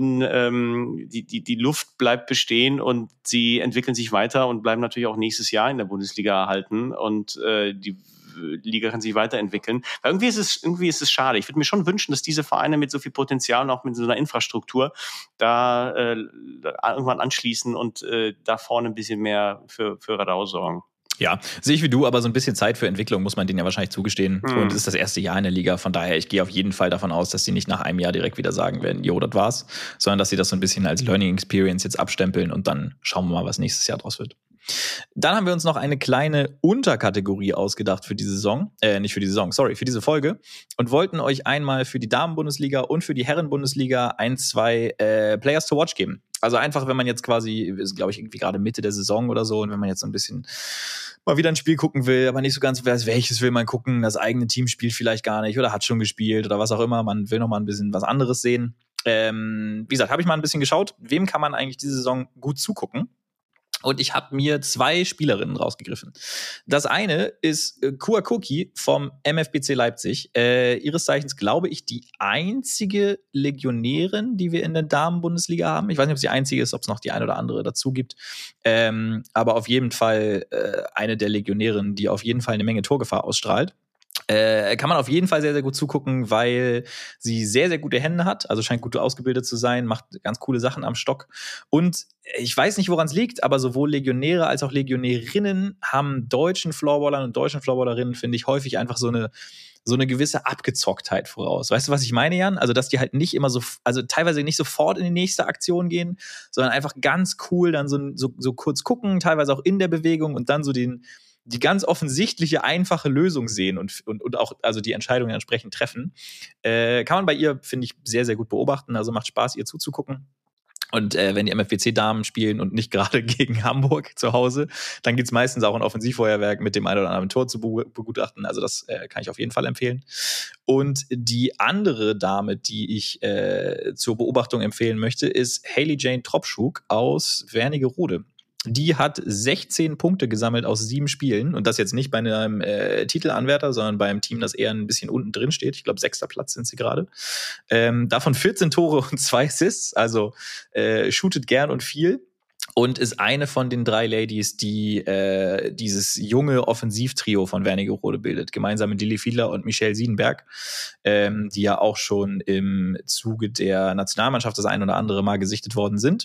ihnen die Luft bleibt bestehen und sie entwickeln sich weiter und bleiben natürlich auch nächstes Jahr in der Bundesliga halten und die Liga kann sich weiterentwickeln. Weil irgendwie ist es schade. Ich würde mir schon wünschen, dass diese Vereine mit so viel Potenzial und auch mit so einer Infrastruktur da irgendwann anschließen und da vorne ein bisschen mehr für Radau sorgen. Ja, sehe ich wie du, aber so ein bisschen Zeit für Entwicklung muss man denen ja wahrscheinlich zugestehen. Und es ist das erste Jahr in der Liga. Von daher, ich gehe auf jeden Fall davon aus, dass sie nicht nach einem Jahr direkt wieder sagen werden, jo, das war's, sondern dass sie das so ein bisschen als Learning Experience jetzt abstempeln und dann schauen wir mal, was nächstes Jahr draus wird. Dann haben wir uns noch eine kleine Unterkategorie ausgedacht für die Saison, für diese Folge und wollten euch einmal für die Damen-Bundesliga und für die Herren-Bundesliga 2 Players to Watch geben. Also einfach, wenn man jetzt quasi, ist glaube ich irgendwie gerade Mitte der Saison oder so und wenn man jetzt so ein bisschen mal wieder ein Spiel gucken will, aber nicht so ganz weiß, welches will man gucken, das eigene Team spielt vielleicht gar nicht oder hat schon gespielt oder was auch immer, man will noch mal ein bisschen was anderes sehen. Wie gesagt, habe ich mal ein bisschen geschaut, wem kann man eigentlich diese Saison gut zugucken? Und ich habe mir 2 Spielerinnen rausgegriffen. Das eine ist Kua Koki vom MFBC Leipzig. Ihres Zeichens, glaube ich, die einzige Legionärin, die wir in der Damen-Bundesliga haben. Ich weiß nicht, ob es die einzige ist, ob es noch die eine oder andere dazu gibt. Aber auf jeden Fall eine der Legionärinnen, die auf jeden Fall eine Menge Torgefahr ausstrahlt. Kann man auf jeden Fall sehr gut zugucken, weil sie sehr gute Hände hat, also scheint gut ausgebildet zu sein, macht ganz coole Sachen am Stock. Und ich weiß nicht, woran es liegt, aber sowohl Legionäre als auch Legionärinnen haben deutschen Floorballern und deutschen Floorballerinnen, finde ich, häufig einfach so eine gewisse Abgezocktheit voraus. Weißt du, was ich meine, Jan? Also, dass die halt nicht immer also teilweise nicht sofort in die nächste Aktion gehen, sondern einfach ganz cool dann so kurz gucken, teilweise auch in der Bewegung und dann so die ganz offensichtliche, einfache Lösung sehen und auch also die Entscheidungen entsprechend treffen. Kann man bei ihr, finde ich, sehr gut beobachten. Also macht Spaß, ihr zuzugucken. Und wenn die MFBC-Damen spielen und nicht gerade gegen Hamburg zu Hause, dann gibt's meistens auch ein Offensivfeuerwerk mit dem einen oder anderen Tor zu begutachten. Also das kann ich auf jeden Fall empfehlen. Und die andere Dame, die ich zur Beobachtung empfehlen möchte, ist Hailey Jane Tropschuk aus Wernigerode. Die hat 16 Punkte gesammelt aus 7 Spielen. Und das jetzt nicht bei einem Titelanwärter, sondern beim Team, das eher ein bisschen unten drin steht. Ich glaube, 6. Platz sind sie gerade. Davon 14 Tore und 2 Assists. Also shootet gern und viel. Und ist eine von den 3 Ladies, die dieses junge Offensivtrio von Wernigerode bildet. Gemeinsam mit Lilly Fiedler und Michelle Siedenberg, die ja auch schon im Zuge der Nationalmannschaft das ein oder andere Mal gesichtet worden sind.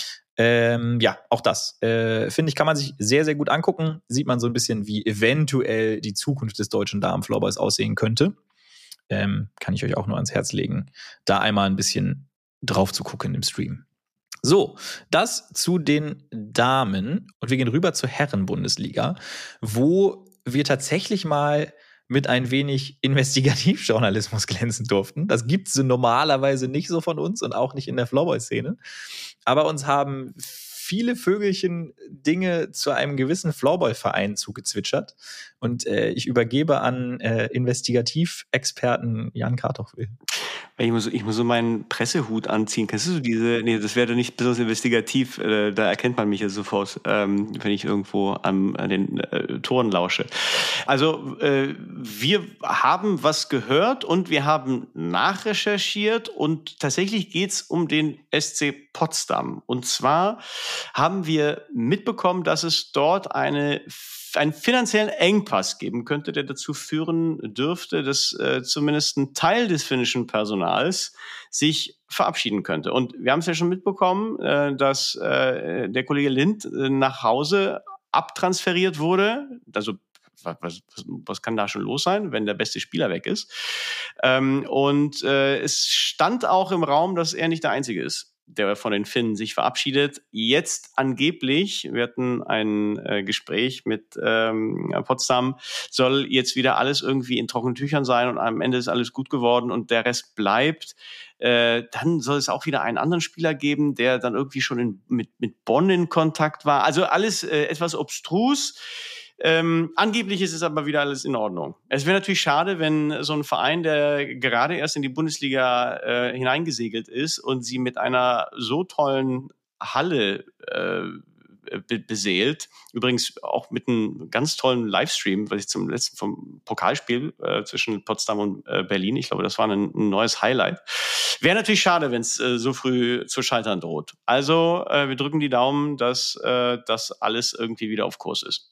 Ja, auch das, finde ich, kann man sich sehr, sehr gut angucken. Sieht man so ein bisschen, wie eventuell die Zukunft des deutschen Damen-Florballs aussehen könnte. Kann ich euch auch nur ans Herz legen, da einmal ein bisschen drauf zu gucken im Stream. So, das zu den Damen. Und wir gehen rüber zur Herren-Bundesliga, wo wir tatsächlich mal mit ein wenig Investigativjournalismus glänzen durften. Das gibt es normalerweise nicht so von uns und auch nicht in der Floorball-Szene. Aber uns haben viele Vögelchen Dinge zu einem gewissen Floorball-Verein zugezwitschert. Und ich übergebe an Investigativexperten Jan Kartoffel. Ich muss so meinen Pressehut anziehen. Kennst du diese? Nee, das wäre nicht besonders investigativ. Da erkennt man mich ja sofort, wenn ich irgendwo an den Toren lausche. Also wir haben was gehört und wir haben nachrecherchiert und tatsächlich geht's um den SC Potsdam. Und zwar haben wir mitbekommen, dass es dort einen finanziellen Engpass geben könnte, der dazu führen dürfte, dass zumindest ein Teil des finnischen Personals sich verabschieden könnte. Und wir haben es ja schon mitbekommen, dass der Kollege Lind nach Hause abtransferiert wurde. Also was kann da schon los sein, wenn der beste Spieler weg ist? Und es stand auch im Raum, dass er nicht der Einzige ist, der von den Finnen sich verabschiedet. Jetzt angeblich, wir hatten ein Gespräch mit Potsdam, soll jetzt wieder alles irgendwie in trockenen Tüchern sein und am Ende ist alles gut geworden und der Rest bleibt. Dann soll es auch wieder einen anderen Spieler geben, der dann irgendwie schon mit Bonn in Kontakt war. Also alles etwas obstrus. Angeblich ist es aber wieder alles in Ordnung. Es wäre natürlich schade, wenn so ein Verein, der gerade erst in die Bundesliga hineingesegelt ist und sie mit einer so tollen Halle beseelt, übrigens auch mit einem ganz tollen Livestream, was ich zum letzten vom Pokalspiel zwischen Potsdam und Berlin, ich glaube, das war ein neues Highlight. Wäre natürlich schade, wenn es so früh zu scheitern droht. Also wir drücken die Daumen, dass das alles irgendwie wieder auf Kurs ist.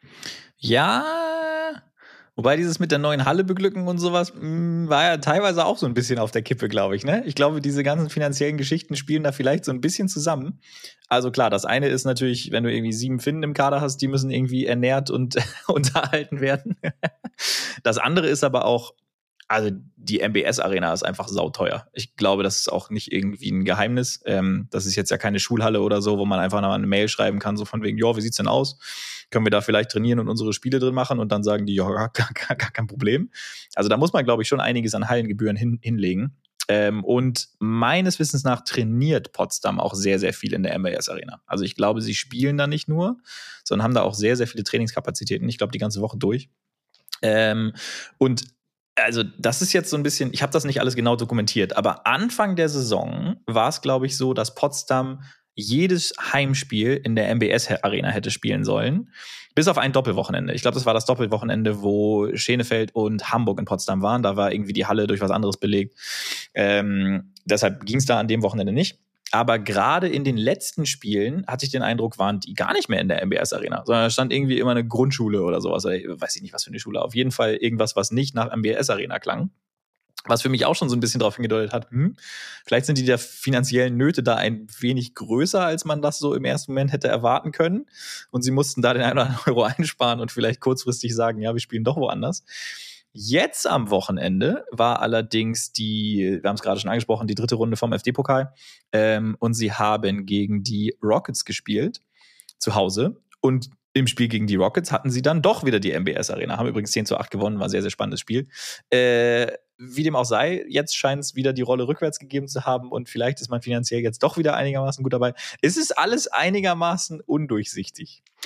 Ja, wobei dieses mit der neuen Halle beglücken und sowas war ja teilweise auch so ein bisschen auf der Kippe, glaube ich. Ne? Ich glaube, diese ganzen finanziellen Geschichten spielen da vielleicht so ein bisschen zusammen. Also klar, das eine ist natürlich, wenn du irgendwie 7 Finnen im Kader hast, die müssen irgendwie ernährt und unterhalten werden. Das andere ist aber auch, also die MBS-Arena ist einfach sauteuer. Ich glaube, das ist auch nicht irgendwie ein Geheimnis. Das ist jetzt ja keine Schulhalle oder so, wo man einfach noch eine Mail schreiben kann, so von wegen, ja, wie sieht's denn aus? Können wir da vielleicht trainieren und unsere Spiele drin machen? Und dann sagen die, ja, gar kein Problem. Also da muss man, glaube ich, schon einiges an Hallengebühren hinlegen. Und meines Wissens nach trainiert Potsdam auch sehr, sehr viel in der MBS-Arena. Also ich glaube, sie spielen da nicht nur, sondern haben da auch sehr, sehr viele Trainingskapazitäten. Ich glaube, die ganze Woche durch. Und also das ist jetzt so ein bisschen, ich habe das nicht alles genau dokumentiert, aber Anfang der Saison war es, glaube ich, so, dass Potsdam jedes Heimspiel in der MBS-Arena hätte spielen sollen, bis auf ein Doppelwochenende. Ich glaube, das war das Doppelwochenende, wo Schenefeld und Hamburg in Potsdam waren. Da war irgendwie die Halle durch was anderes belegt. Deshalb ging es da an dem Wochenende nicht. Aber gerade in den letzten Spielen hatte ich den Eindruck, waren die gar nicht mehr in der MBS-Arena, sondern da stand irgendwie immer eine Grundschule oder sowas. Oder weiß ich nicht, was für eine Schule. Auf jeden Fall irgendwas, was nicht nach MBS-Arena klang. Was für mich auch schon so ein bisschen darauf hingedeutet hat, vielleicht sind die der finanziellen Nöte da ein wenig größer, als man das so im ersten Moment hätte erwarten können. Und sie mussten da den 1 oder anderen Euro einsparen und vielleicht kurzfristig sagen, ja, wir spielen doch woanders. Jetzt am Wochenende war allerdings wir haben es gerade schon angesprochen, die 3. Runde vom FD-Pokal. Und sie haben gegen die Rockets gespielt, zu Hause. Und im Spiel gegen die Rockets hatten sie dann doch wieder die MBS-Arena. Haben übrigens 10:8 gewonnen, war ein sehr, sehr spannendes Spiel. Wie dem auch sei, jetzt scheint es wieder die Rolle rückwärts gegeben zu haben und vielleicht ist man finanziell jetzt doch wieder einigermaßen gut dabei. Es ist alles einigermaßen undurchsichtig.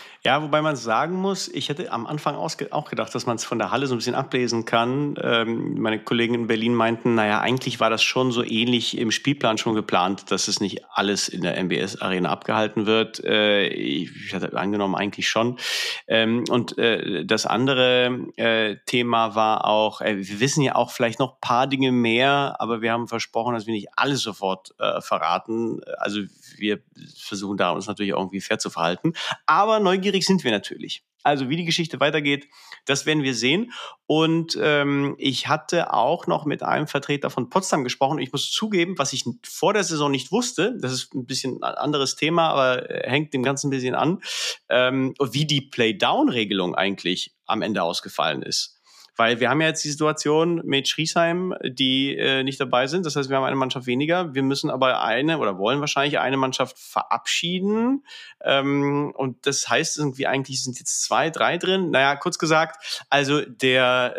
Ja, wobei man sagen muss, ich hätte am Anfang auch gedacht, dass man es von der Halle so ein bisschen ablesen kann. Meine Kollegen in Berlin meinten, naja, eigentlich war das schon so ähnlich im Spielplan schon geplant, dass es nicht alles in der MBS-Arena abgehalten wird. Ich hatte angenommen, eigentlich schon. Und das andere Thema war auch, wir wissen ja auch vielleicht noch ein paar Dinge mehr, aber wir haben versprochen, dass wir nicht alles sofort verraten. Also wir versuchen da uns natürlich irgendwie fair zu verhalten. Aber neugierig sind wir natürlich. Also wie die Geschichte weitergeht, das werden wir sehen. Und ich hatte auch noch mit einem Vertreter von Potsdam gesprochen. Ich muss zugeben, was ich vor der Saison nicht wusste, das ist ein bisschen ein anderes Thema, aber hängt dem Ganzen ein bisschen an, wie die Play-Down-Regelung eigentlich am Ende ausgefallen ist. Weil wir haben ja jetzt die Situation mit Schriesheim, die nicht dabei sind. Das heißt, wir haben eine Mannschaft weniger. Wir müssen aber wollen wahrscheinlich eine Mannschaft verabschieden. Und das heißt irgendwie, eigentlich sind jetzt 2, 3 drin. Naja, kurz gesagt, also der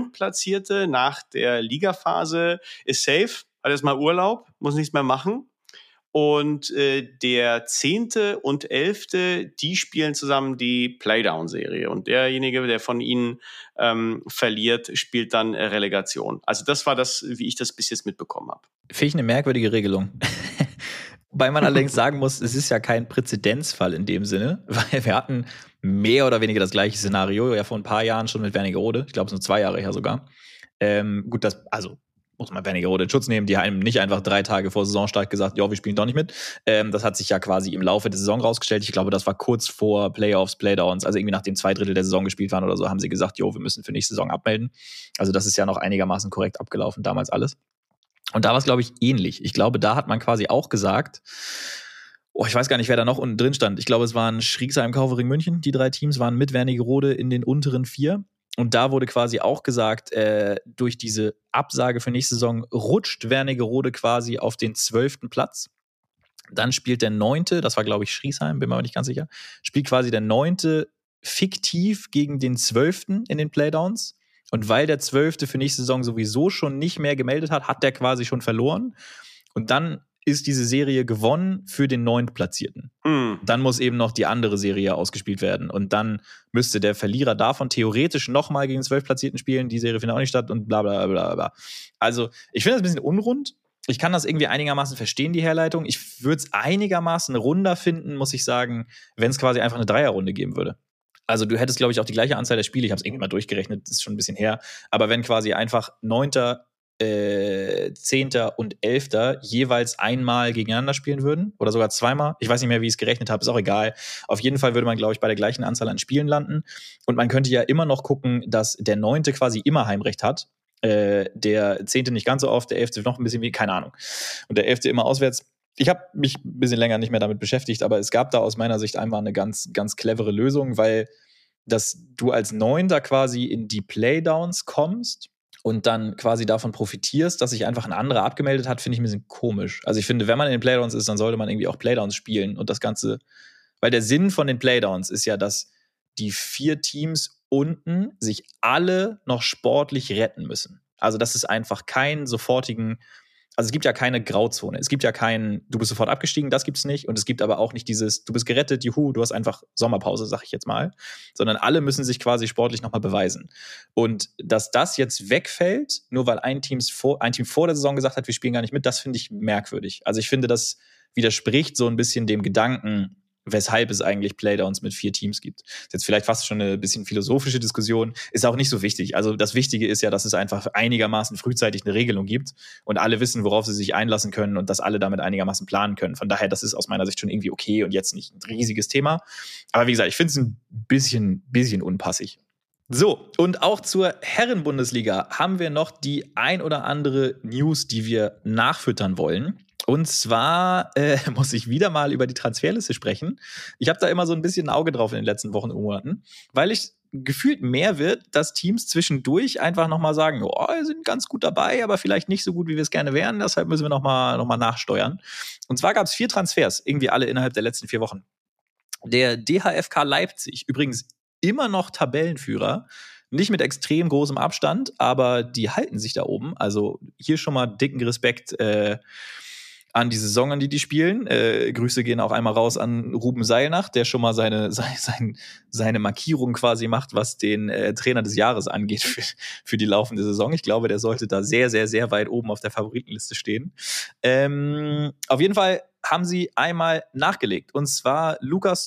9. nach der Ligaphase ist safe, hat erstmal Urlaub, muss nichts mehr machen. Und der 10. und 11., die spielen zusammen die Playdown-Serie. Und derjenige, der von ihnen verliert, spielt dann Relegation. Also das war das, wie ich das bis jetzt mitbekommen habe. Finde ich eine merkwürdige Regelung. Wobei man allerdings sagen muss, es ist ja kein Präzedenzfall in dem Sinne, weil wir hatten mehr oder weniger das gleiche Szenario, ja vor ein paar Jahren schon mit Wernigerode. Ich glaube, es sind 2 Jahre her sogar. Gut, muss man Wernigerode in Schutz nehmen, die haben nicht einfach 3 Tage vor Saisonstart gesagt, ja, wir spielen doch nicht mit. Das hat sich ja quasi im Laufe der Saison rausgestellt. Ich glaube, das war kurz vor Playoffs, Playdowns, also irgendwie nachdem 2 Drittel der Saison gespielt waren oder so, haben sie gesagt, jo, wir müssen für nächste Saison abmelden. Also das ist ja noch einigermaßen korrekt abgelaufen, damals alles. Und da war es, glaube ich, ähnlich. Ich glaube, da hat man quasi auch gesagt, ich weiß gar nicht, wer da noch unten drin stand. Ich glaube, es waren Schriesheim, Kaufering, München. Die 3 Teams waren mit Wernigerode in den unteren 4. Und da wurde quasi auch gesagt, durch diese Absage für nächste Saison rutscht Wernigerode quasi auf den 12. Platz. Dann spielt der 9., das war, glaube ich, Schriesheim, bin mir aber nicht ganz sicher, spielt quasi der 9. fiktiv gegen den 12. in den Playdowns. Und weil der 12. für nächste Saison sowieso schon nicht mehr gemeldet hat, hat der quasi schon verloren. Und dann ist diese Serie gewonnen für den 9. Platzierten. Dann muss eben noch die andere Serie ausgespielt werden. Und dann müsste der Verlierer davon theoretisch nochmal gegen den 12. Platzierten spielen. Die Serie findet auch nicht statt und bla bla bla bla. Also, ich finde das ein bisschen unrund. Ich kann das irgendwie einigermaßen verstehen, die Herleitung. Ich würde es einigermaßen runder finden, muss ich sagen, wenn es quasi einfach eine Dreierrunde geben würde. Also du hättest, glaube ich, auch die gleiche Anzahl der Spiele. Ich habe es irgendwie mal durchgerechnet, das ist schon ein bisschen her. Aber wenn quasi einfach 9., 10. und 11. jeweils einmal gegeneinander spielen würden oder sogar zweimal. Ich weiß nicht mehr, wie ich es gerechnet habe, ist auch egal. Auf jeden Fall würde man, glaube ich, bei der gleichen Anzahl an Spielen landen. Und man könnte ja immer noch gucken, dass der 9. quasi immer Heimrecht hat. Der 10. nicht ganz so oft, der 11. noch ein bisschen wie, keine Ahnung. Und der 11. immer auswärts. Ich habe mich ein bisschen länger nicht mehr damit beschäftigt, aber es gab da aus meiner Sicht einfach eine ganz, ganz clevere Lösung, weil dass du als 9. quasi in die Playdowns kommst und dann quasi davon profitierst, dass sich einfach ein anderer abgemeldet hat, finde ich ein bisschen komisch. Also ich finde, wenn man in den Playdowns ist, dann sollte man irgendwie auch Playdowns spielen und das Ganze, weil der Sinn von den Playdowns ist ja, dass die 4 Teams unten sich alle noch sportlich retten müssen. Also das ist einfach keinen sofortigen, also es gibt ja keine Grauzone. Es gibt ja keinen, du bist sofort abgestiegen, das gibt's nicht. Und es gibt aber auch nicht dieses, du bist gerettet, juhu, du hast einfach Sommerpause, sag ich jetzt mal. Sondern alle müssen sich quasi sportlich nochmal beweisen. Und dass das jetzt wegfällt, nur weil ein Team vor der Saison gesagt hat, wir spielen gar nicht mit, das finde ich merkwürdig. Also ich finde, das widerspricht so ein bisschen dem Gedanken, weshalb es eigentlich Playdowns mit 4 Teams gibt. Das ist jetzt vielleicht fast schon eine bisschen philosophische Diskussion, ist auch nicht so wichtig. Also das Wichtige ist ja, dass es einfach einigermaßen frühzeitig eine Regelung gibt und alle wissen, worauf sie sich einlassen können und dass alle damit einigermaßen planen können. Von daher, das ist aus meiner Sicht schon irgendwie okay und jetzt nicht ein riesiges Thema. Aber wie gesagt, ich finde es ein bisschen unpassig. So, und auch zur Herren-Bundesliga haben wir noch die ein oder andere News, die wir nachfüttern wollen. Und zwar muss ich wieder mal über die Transferliste sprechen. Ich habe da immer so ein bisschen ein Auge drauf in den letzten Wochen und Monaten, weil ich gefühlt mehr wird, dass Teams zwischendurch einfach nochmal sagen, wir sind ganz gut dabei, aber vielleicht nicht so gut, wie wir es gerne wären. Deshalb müssen wir nochmal nachsteuern. Und zwar gab es 4 Transfers, irgendwie alle innerhalb der letzten 4 Wochen. Der DHFK Leipzig, übrigens immer noch Tabellenführer, nicht mit extrem großem Abstand, aber die halten sich da oben. Also hier schon mal dicken Respekt an die Saison, an die spielen. Grüße gehen auch einmal raus an Ruben Seilnacht, der schon mal seine Markierung quasi macht, was den Trainer des Jahres angeht für die laufende Saison. Ich glaube, der sollte da sehr, sehr, sehr weit oben auf der Favoritenliste stehen. Auf jeden Fall haben sie einmal nachgelegt. Und zwar Lukas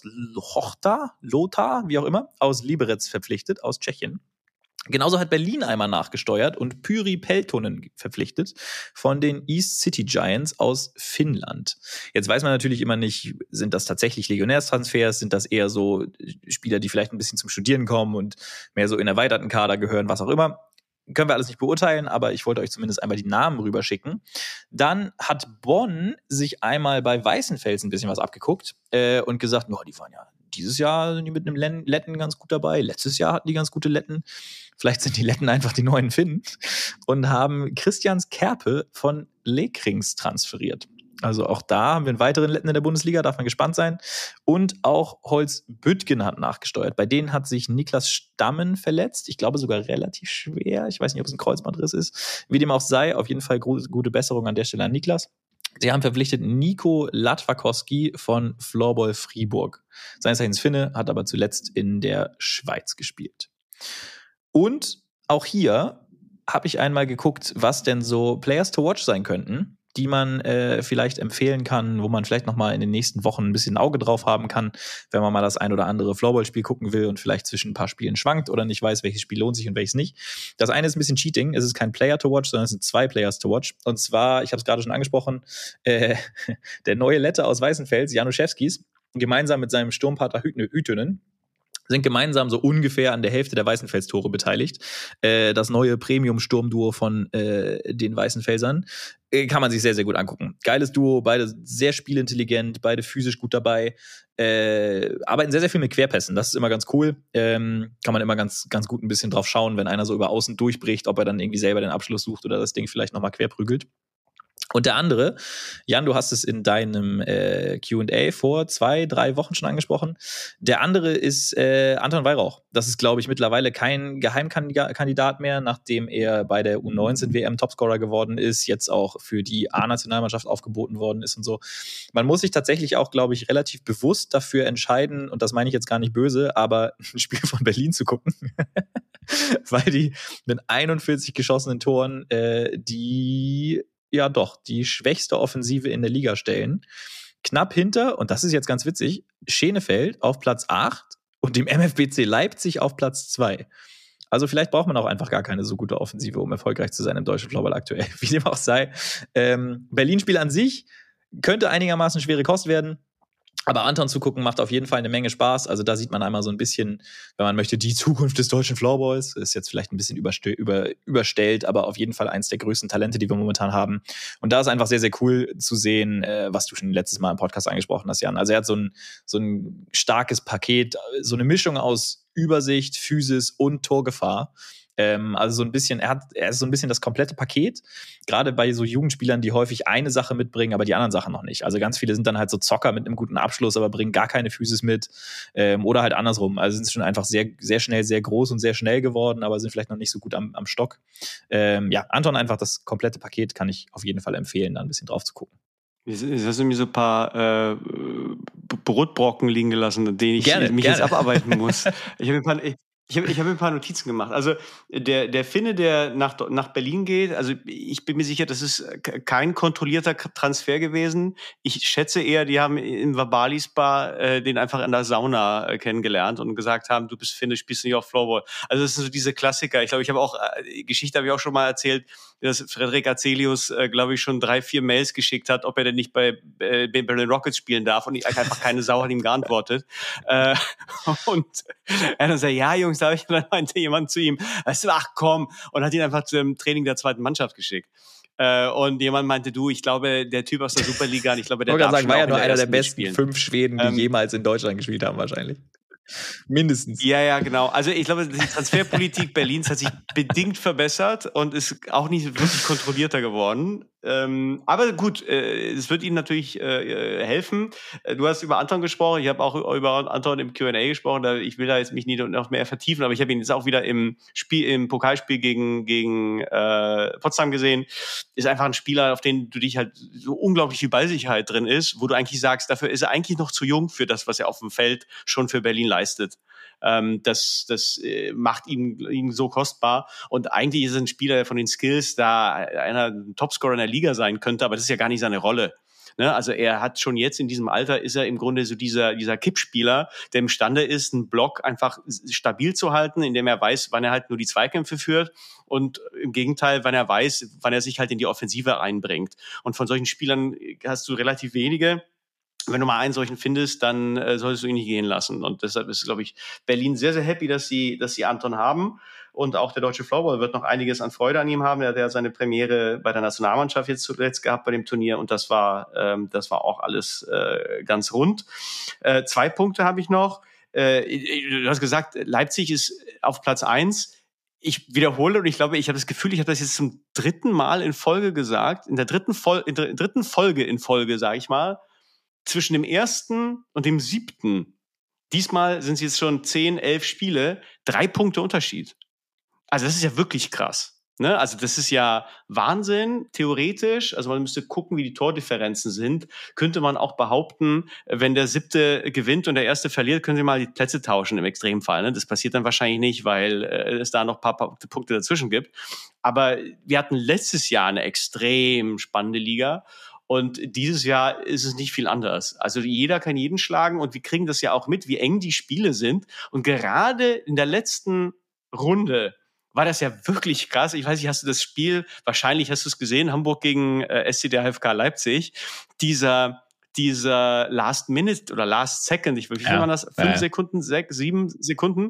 Lothar, wie auch immer, aus Liberec verpflichtet, aus Tschechien. Genauso hat Berlin einmal nachgesteuert und Pyri Peltonen verpflichtet von den East City Giants aus Finnland. Jetzt weiß man natürlich immer nicht, sind das tatsächlich Legionärstransfers, sind das eher so Spieler, die vielleicht ein bisschen zum Studieren kommen und mehr so in erweiterten Kader gehören, was auch immer. Können wir alles nicht beurteilen, aber ich wollte euch zumindest einmal die Namen rüberschicken. Dann hat Bonn sich einmal bei Weißenfels ein bisschen was abgeguckt und gesagt, die waren ja dieses Jahr sind die mit einem Letten ganz gut dabei. Letztes Jahr hatten die ganz gute Letten. Vielleicht sind die Letten einfach die neuen Finnen. Und haben Christians Kerpe von Lekrings transferiert. Also auch da haben wir einen weiteren Letten in der Bundesliga, darf man gespannt sein. Und auch Holz Büttgen hat nachgesteuert. Bei denen hat sich Niklas Stammen verletzt. Ich glaube sogar relativ schwer. Ich weiß nicht, ob es ein Kreuzbandriss ist. Wie dem auch sei, auf jeden Fall gute Besserung an der Stelle an Niklas. Sie haben verpflichtet Nico Latwakowski von Floorball Fribourg. Seines Zeichens Finne, hat aber zuletzt in der Schweiz gespielt. Und auch hier habe ich einmal geguckt, was denn so Players to Watch sein könnten, die man vielleicht empfehlen kann, wo man vielleicht noch mal in den nächsten Wochen ein bisschen ein Auge drauf haben kann, wenn man mal das ein oder andere Floorball-Spiel gucken will und vielleicht zwischen ein paar Spielen schwankt oder nicht weiß, welches Spiel lohnt sich und welches nicht. Das eine ist ein bisschen Cheating. Es ist kein Player to Watch, sondern es sind 2 Players to Watch. Und zwar, ich habe es gerade schon angesprochen, der neue Lette aus Weißenfels, Januszewskis, gemeinsam mit seinem Sturmpartner Hütönen, sind gemeinsam so ungefähr an der Hälfte der Weißenfels-Tore beteiligt. Das neue Premium-Sturmduo von den Weißenfelsern kann man sich sehr, sehr gut angucken. Geiles Duo, beide sehr spielintelligent, beide physisch gut dabei, arbeiten sehr, sehr viel mit Querpässen. Das ist immer ganz cool. Kann man immer ganz, ganz gut ein bisschen drauf schauen, wenn einer so über außen durchbricht, ob er dann irgendwie selber den Abschluss sucht oder das Ding vielleicht nochmal querprügelt. Und der andere, Jan, du hast es in deinem Q&A vor 2-3 Wochen schon angesprochen. Der andere ist Anton Weihrauch. Das ist, glaube ich, mittlerweile kein Geheimkandidat mehr, nachdem er bei der U19-WM Topscorer geworden ist, jetzt auch für die A-Nationalmannschaft aufgeboten worden ist und so. Man muss sich tatsächlich auch, glaube ich, relativ bewusst dafür entscheiden, und das meine ich jetzt gar nicht böse, aber ein Spiel von Berlin zu gucken. Weil die mit 41 geschossenen Toren die schwächste Offensive in der Liga stellen. Knapp hinter, und das ist jetzt ganz witzig, Schenefeld auf Platz 8 und dem MFBC Leipzig auf Platz 2. Also vielleicht braucht man auch einfach gar keine so gute Offensive, um erfolgreich zu sein im deutschen Floorball aktuell. Wie dem auch sei. Berlin-Spiel an sich könnte einigermaßen schwere Kost werden. Aber Anton zu gucken macht auf jeden Fall eine Menge Spaß. Also da sieht man einmal so ein bisschen, wenn man möchte, die Zukunft des deutschen Floorballs. Ist jetzt vielleicht ein bisschen überstellt, aber auf jeden Fall eins der größten Talente, die wir momentan haben. Und da ist einfach sehr, sehr cool zu sehen, was du schon letztes Mal im Podcast angesprochen hast, Jan. Also er hat so ein starkes Paket, so eine Mischung aus Übersicht, Physis und Torgefahr. Also so ein bisschen, er ist so ein bisschen das komplette Paket, gerade bei so Jugendspielern, die häufig eine Sache mitbringen, aber die anderen Sachen noch nicht. Also ganz viele sind dann halt so Zocker mit einem guten Abschluss, aber bringen gar keine Physis mit, oder halt andersrum. Also sind schon einfach sehr, sehr schnell, sehr groß und sehr schnell geworden, aber sind vielleicht noch nicht so gut am Stock. Anton einfach das komplette Paket kann ich auf jeden Fall empfehlen, da ein bisschen drauf zu gucken. Jetzt hast du mir so ein paar Brotbrocken liegen gelassen, an denen ich mich jetzt abarbeiten muss. Ich habe mir ein paar Notizen gemacht. Also der Finne, der nach Berlin geht, also ich bin mir sicher, das ist kein kontrollierter Transfer gewesen. Ich schätze eher, die haben im Vabalis Bar den einfach in der Sauna kennengelernt und gesagt haben, du bist Finne, spielst du nicht auf Floorball. Also das sind so diese Klassiker. Ich glaube, Geschichte habe ich auch schon mal erzählt, dass Frederik Azelius, glaube ich, schon 3-4 Mails geschickt hat, ob er denn nicht bei Berlin Rockets spielen darf, und einfach keine Sau hat ihm geantwortet. Und er hat dann gesagt, ja, Jungs, da meinte jemand zu ihm, weißt du, ach komm, und hat ihn einfach zum Training der zweiten Mannschaft geschickt. Und jemand meinte, du, ich glaube, der Typ aus der Superliga, ich glaube, der darf sagen, schon war ja nur einer der besten spielen. 5 Schweden, die jemals in Deutschland gespielt haben, wahrscheinlich. Mindestens. Ja, genau. Also ich glaube, die Transferpolitik Berlins hat sich bedingt verbessert und ist auch nicht wirklich kontrollierter geworden. Aber gut, es wird Ihnen natürlich helfen. Du hast über Anton gesprochen, ich habe auch über Anton im Q&A gesprochen. Ich will da jetzt mich nie noch mehr vertiefen, aber ich habe ihn jetzt auch wieder im Pokalspiel gegen Potsdam gesehen. Ist einfach ein Spieler, auf den du dich halt so unglaublich viel Ballsicherheit drin ist, wo du eigentlich sagst, dafür ist er eigentlich noch zu jung für das, was er auf dem Feld schon für Berlin leistet. Das macht ihn so kostbar. Und eigentlich ist er ein Spieler, der von den Skills da einer Topscorer in der Liga sein könnte, aber das ist ja gar nicht seine Rolle. Ne? Also er hat schon jetzt in diesem Alter, ist er im Grunde so dieser Kippspieler, der imstande ist, einen Block einfach stabil zu halten, indem er weiß, wann er halt nur die Zweikämpfe führt und im Gegenteil, wann er weiß, wann er sich halt in die Offensive einbringt. Und von solchen Spielern hast du relativ wenige. Wenn du mal einen solchen findest, dann solltest du ihn nicht gehen lassen. Und deshalb ist, glaube ich, Berlin sehr, sehr happy, dass sie Anton haben. Und auch der deutsche Floorball wird noch einiges an Freude an ihm haben. Er hat ja seine Premiere bei der Nationalmannschaft jetzt zuletzt gehabt bei dem Turnier. Und das war auch alles ganz rund. 2 Punkte habe ich noch. Du hast gesagt, Leipzig ist auf Platz 1. Ich wiederhole und ich glaube, ich habe das Gefühl, ich habe das jetzt zum 3. Mal in Folge gesagt. In der dritten Folge in Folge, sage ich mal. Zwischen dem 1. und dem 7. Diesmal sind es jetzt schon 10, 11 Spiele, 3 Punkte Unterschied. Also das ist ja wirklich krass. Ne? Also das ist ja Wahnsinn, theoretisch. Also man müsste gucken, wie die Tordifferenzen sind. Könnte man auch behaupten, wenn der 7. gewinnt und der 1. verliert, können sie mal die Plätze tauschen im Extremfall. Ne? Das passiert dann wahrscheinlich nicht, weil es da noch ein paar Punkte dazwischen gibt. Aber wir hatten letztes Jahr eine extrem spannende Liga. Und dieses Jahr ist es nicht viel anders. Also jeder kann jeden schlagen und wir kriegen das ja auch mit, wie eng die Spiele sind. Und gerade in der letzten Runde war das ja wirklich krass. Ich weiß nicht, hast du das Spiel, wahrscheinlich hast du es gesehen, Hamburg gegen SC HFK Leipzig. Dieser Last Minute oder Last Second, wie viel waren das? 5 Sekunden, 6, 7 Sekunden,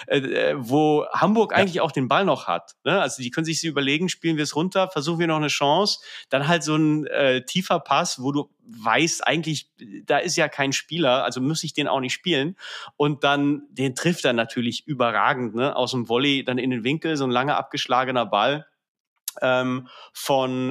wo Hamburg eigentlich auch den Ball noch hat. Ne? Also die können sich überlegen, spielen wir es runter, versuchen wir noch eine Chance. Dann halt so ein tiefer Pass, wo du weißt, eigentlich, da ist ja kein Spieler, also muss ich den auch nicht spielen. Und dann, den trifft er natürlich überragend, ne? Aus dem Volley dann in den Winkel, so ein langer abgeschlagener Ball. Von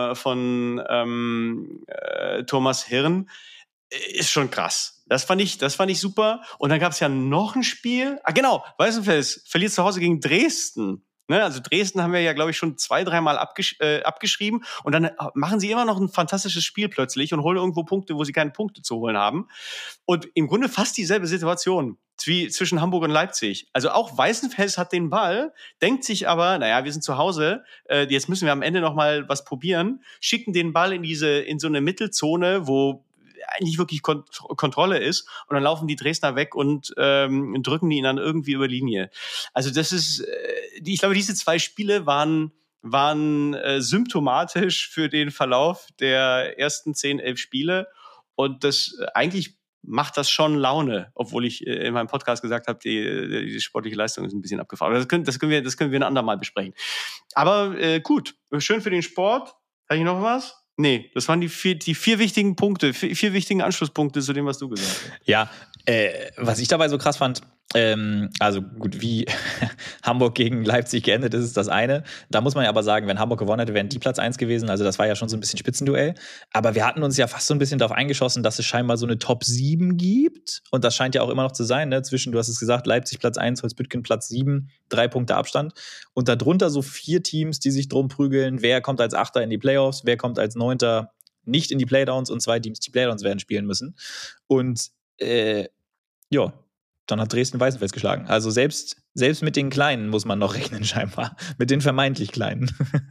Thomas Hirn ist schon krass. Das fand ich super. Und dann gab es ja noch ein Spiel. Genau, Weißenfels verliert zu Hause gegen Dresden. Ne, also Dresden haben wir ja, glaube ich, schon 2, 3 Mal abgeschrieben. Und dann machen sie immer noch ein fantastisches Spiel plötzlich und holen irgendwo Punkte, wo sie keine Punkte zu holen haben. Und im Grunde fast dieselbe Situation wie zwischen Hamburg und Leipzig. Also auch Weißenfels hat den Ball, denkt sich aber, naja, wir sind zu Hause, jetzt müssen wir am Ende noch mal was probieren, schicken den Ball in so eine Mittelzone, wo eigentlich wirklich Kontrolle ist, und dann laufen die Dresdner weg und drücken ihn dann irgendwie über Linie. Also das ist, ich glaube, diese 2 Spiele waren symptomatisch für den Verlauf der ersten 10, 11 Spiele, und das eigentlich macht das schon Laune, obwohl ich in meinem Podcast gesagt habe, die sportliche Leistung ist ein bisschen abgefahren. Das können wir ein andermal besprechen. Aber gut, schön für den Sport. Habe ich noch was? Nee, das waren die 4 wichtigen Punkte, 4 wichtigen Anschlusspunkte zu dem, was du gesagt hast. Ja, was ich dabei so krass fand, also gut, wie Hamburg gegen Leipzig geendet ist, ist das eine. Da muss man ja aber sagen, wenn Hamburg gewonnen hätte, wären die Platz 1 gewesen. Also das war ja schon so ein bisschen Spitzenduell. Aber wir hatten uns ja fast so ein bisschen darauf eingeschossen, dass es scheinbar so eine Top 7 gibt. Und das scheint ja auch immer noch zu sein, ne? Zwischen, du hast es gesagt, Leipzig Platz 1, Holzbüttgen Platz 7, 3 Punkte Abstand. Und darunter so 4 Teams, die sich drum prügeln. Wer kommt als 8. in die Playoffs? Wer kommt als 9. nicht in die Playdowns? Und 2 Teams, die Playdowns werden spielen müssen. Und ja, dann hat Dresden Weißenfels geschlagen. Also selbst mit den Kleinen muss man noch rechnen, scheinbar. Mit den vermeintlich Kleinen.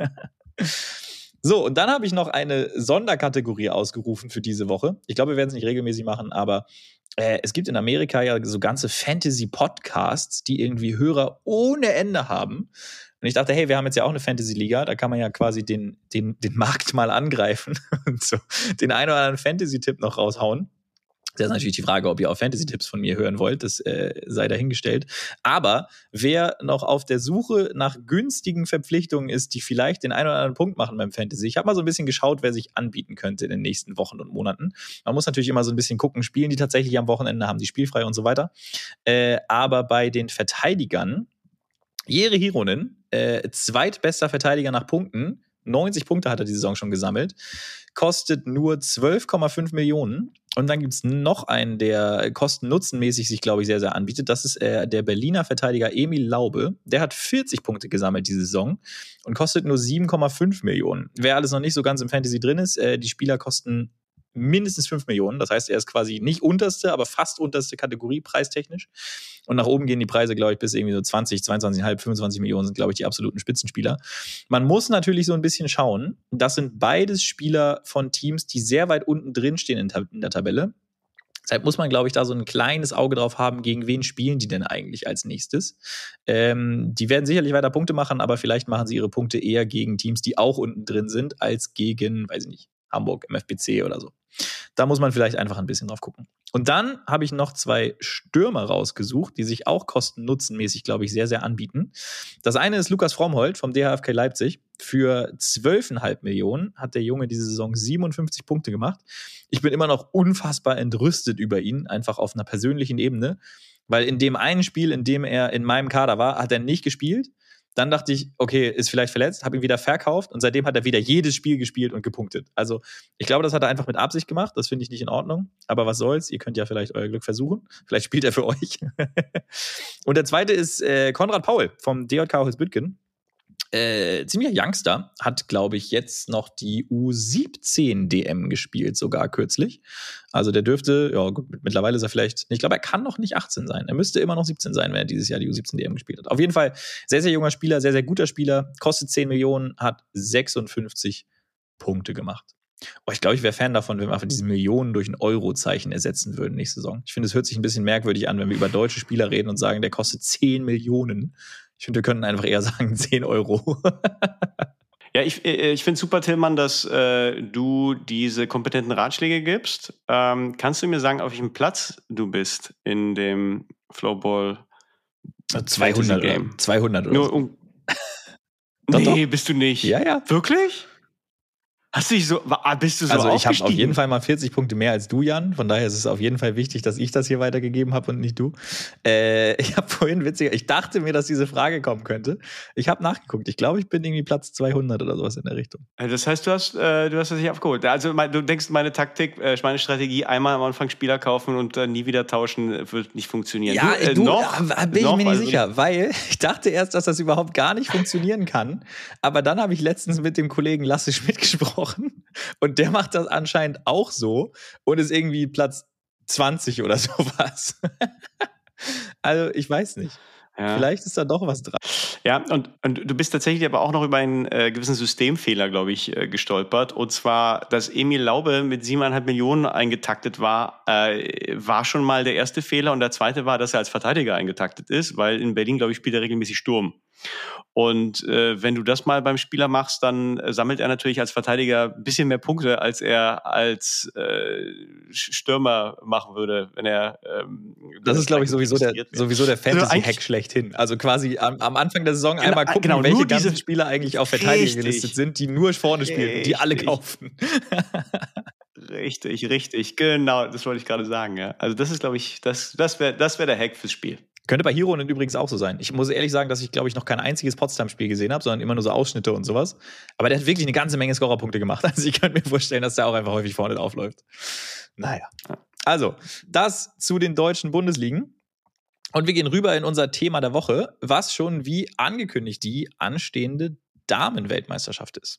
So, und dann habe ich noch eine Sonderkategorie ausgerufen für diese Woche. Ich glaube, wir werden es nicht regelmäßig machen, aber es gibt in Amerika ja so ganze Fantasy-Podcasts, die irgendwie Hörer ohne Ende haben. Und ich dachte, hey, wir haben jetzt ja auch eine Fantasy-Liga, da kann man ja quasi den Markt mal angreifen und so den einen oder anderen Fantasy-Tipp noch raushauen. Das ist natürlich die Frage, ob ihr auch Fantasy-Tipps von mir hören wollt, das sei dahingestellt. Aber wer noch auf der Suche nach günstigen Verpflichtungen ist, die vielleicht den einen oder anderen Punkt machen beim Fantasy, ich habe mal so ein bisschen geschaut, wer sich anbieten könnte in den nächsten Wochen und Monaten. Man muss natürlich immer so ein bisschen gucken, spielen die tatsächlich am Wochenende, haben die spielfrei und so weiter. Aber bei den Verteidigern, Jere Hironen, zweitbester Verteidiger nach Punkten, 90 Punkte hat er die Saison schon gesammelt. Kostet nur 12,5 Millionen. Und dann gibt es noch einen, der kosten-nutzenmäßig sich, glaube ich, sehr, sehr anbietet. Das ist der Berliner Verteidiger Emil Laube. Der hat 40 Punkte gesammelt diese Saison und kostet nur 7,5 Millionen. Wer alles noch nicht so ganz im Fantasy drin ist, die Spieler kosten mindestens 5 Millionen. Das heißt, er ist quasi nicht unterste, aber fast unterste Kategorie preistechnisch. Und nach oben gehen die Preise, glaube ich, bis irgendwie so 20, 22,5, 25 Millionen sind, glaube ich, die absoluten Spitzenspieler. Man muss natürlich so ein bisschen schauen. Das sind beides Spieler von Teams, die sehr weit unten drin stehen in der Tabelle. Deshalb muss man, glaube ich, da so ein kleines Auge drauf haben, gegen wen spielen die denn eigentlich als nächstes. Die werden sicherlich weiter Punkte machen, aber vielleicht machen sie ihre Punkte eher gegen Teams, die auch unten drin sind, als gegen, weiß ich nicht, Hamburg, MFBC oder so. Da muss man vielleicht einfach ein bisschen drauf gucken. Und dann habe ich noch 2 Stürmer rausgesucht, die sich auch kosten-nutzenmäßig, glaube ich, sehr, sehr anbieten. Das eine ist Lukas Frommholt vom DHFK Leipzig. Für 12,5 Millionen hat der Junge diese Saison 57 Punkte gemacht. Ich bin immer noch unfassbar entrüstet über ihn, einfach auf einer persönlichen Ebene, weil in dem einen Spiel, in dem er in meinem Kader war, hat er nicht gespielt. Dann dachte ich, okay, ist vielleicht verletzt, habe ihn wieder verkauft und seitdem hat er wieder jedes Spiel gespielt und gepunktet. Also ich glaube, das hat er einfach mit Absicht gemacht. Das finde ich nicht in Ordnung. Aber was soll's? Ihr könnt ja vielleicht euer Glück versuchen. Vielleicht spielt er für euch. Und der zweite ist Konrad Paul vom DJK Holzbüttgen. Ziemlicher Youngster, hat, glaube ich, jetzt noch die U17 DM gespielt, sogar kürzlich. Also der dürfte, ja gut, mittlerweile ist er vielleicht, ich glaube, er kann noch nicht 18 sein. Er müsste immer noch 17 sein, wenn er dieses Jahr die U17 DM gespielt hat. Auf jeden Fall sehr, sehr junger Spieler, sehr, sehr guter Spieler, kostet 10 Millionen, hat 56 Punkte gemacht. Oh, ich glaube, ich wäre Fan davon, wenn wir einfach diese Millionen durch ein Eurozeichen ersetzen würden nächste Saison. Ich finde, es hört sich ein bisschen merkwürdig an, wenn wir über deutsche Spieler reden und sagen, der kostet 10 Millionen. Ich finde, wir könnten einfach eher sagen 10 Euro. Ja, ich finde super, Tillmann, dass du diese kompetenten Ratschläge gibst. Kannst du mir sagen, auf welchem Platz du bist in dem Flowball 200 Game? 200 oder Nur so. Nee, bist du nicht. Ja, ja. Wirklich? Bist du so Also ich habe auf aufgestiegen? jeden Fall mal 40 Punkte mehr als du, Jan. Von daher ist es auf jeden Fall wichtig, dass ich das hier weitergegeben habe und nicht du. Ich habe vorhin ich dachte mir, dass diese Frage kommen könnte. Ich habe nachgeguckt. Ich glaube, ich bin irgendwie Platz 200 oder sowas in der Richtung. Das heißt, du hast das nicht aufgeholt. Also du denkst, meine Taktik, meine Strategie, einmal am Anfang Spieler kaufen und dann nie wieder tauschen, wird nicht funktionieren. Ja, bin ich mir nicht sicher, weil ich dachte erst, dass das überhaupt gar nicht funktionieren kann. Aber dann habe ich letztens mit dem Kollegen Lasse Schmidt gesprochen und der macht das anscheinend auch so und ist irgendwie Platz 20 oder sowas. Also ich weiß nicht. Ja. Vielleicht ist da doch was dran. Ja, und du bist tatsächlich aber auch noch über einen gewissen Systemfehler, glaube ich, gestolpert. Und zwar, dass Emil Laube mit 7,5 Millionen eingetaktet war, war schon mal der erste Fehler. Und der zweite war, dass er als Verteidiger eingetaktet ist, weil in Berlin, glaube ich, spielt er regelmäßig Sturm. Und wenn du das mal beim Spieler machst, dann sammelt er natürlich als Verteidiger ein bisschen mehr Punkte, als er als Stürmer machen würde, wenn er das ist, glaube ich, sowieso der Fantasy-Hack schlechthin. Also quasi am Anfang der Saison einmal gucken, welche ganzen Spieler eigentlich auf Verteidiger gelistet sind, die nur vorne spielen, die alle kaufen. Richtig. Genau, das wollte ich gerade sagen. Ja. Also das ist, glaube ich, das wäre der Hack fürs Spiel. Könnte bei Heroen übrigens auch so sein. Ich muss ehrlich sagen, dass ich, glaube ich, noch kein einziges Potsdam-Spiel gesehen habe, sondern immer nur so Ausschnitte und sowas. Aber der hat wirklich eine ganze Menge Scorerpunkte gemacht. Also ich könnte mir vorstellen, dass der auch einfach häufig vorne aufläuft. Naja. Also, das zu den deutschen Bundesligen. Und wir gehen rüber in unser Thema der Woche, was schon wie angekündigt die anstehende Damen-Weltmeisterschaft ist.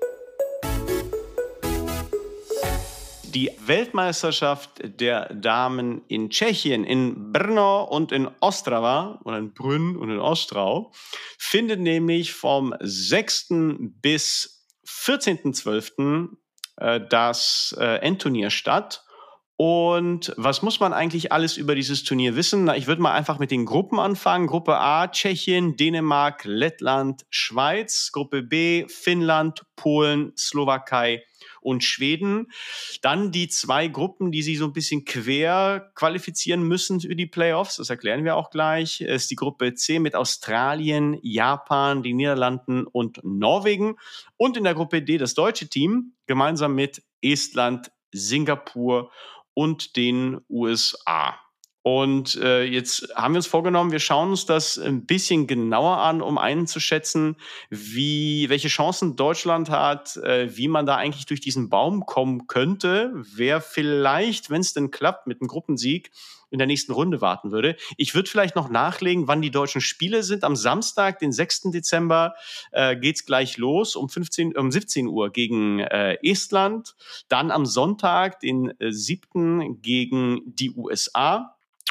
Die Weltmeisterschaft der Damen in Tschechien, in Brno und in Ostrava, oder in Brünn und in Ostrau, findet nämlich vom 6. bis 14.12. Das Endturnier statt. Und was muss man eigentlich alles über dieses Turnier wissen? Na, ich würde mal einfach mit den Gruppen anfangen. Gruppe A, Tschechien, Dänemark, Lettland, Schweiz. Gruppe B, Finnland, Polen, Slowakei und Schweden. Dann die 2 Gruppen, die sich so ein bisschen quer qualifizieren müssen für die Playoffs. Das erklären wir auch gleich. Es ist die Gruppe C mit Australien, Japan, den Niederlanden und Norwegen. Und in der Gruppe D das deutsche Team, gemeinsam mit Estland, Singapur und den USA. Und jetzt haben wir uns vorgenommen, wir schauen uns das ein bisschen genauer an, um einzuschätzen, welche Chancen Deutschland hat, wie man da eigentlich durch diesen Baum kommen könnte, wer vielleicht, wenn es denn klappt, mit einem Gruppensieg in der nächsten Runde warten würde. Ich würde vielleicht noch nachlegen, wann die deutschen Spiele sind. Am Samstag, den 6. Dezember, geht's gleich los um 17 Uhr gegen Estland. Dann am Sonntag, den 7. gegen die USA.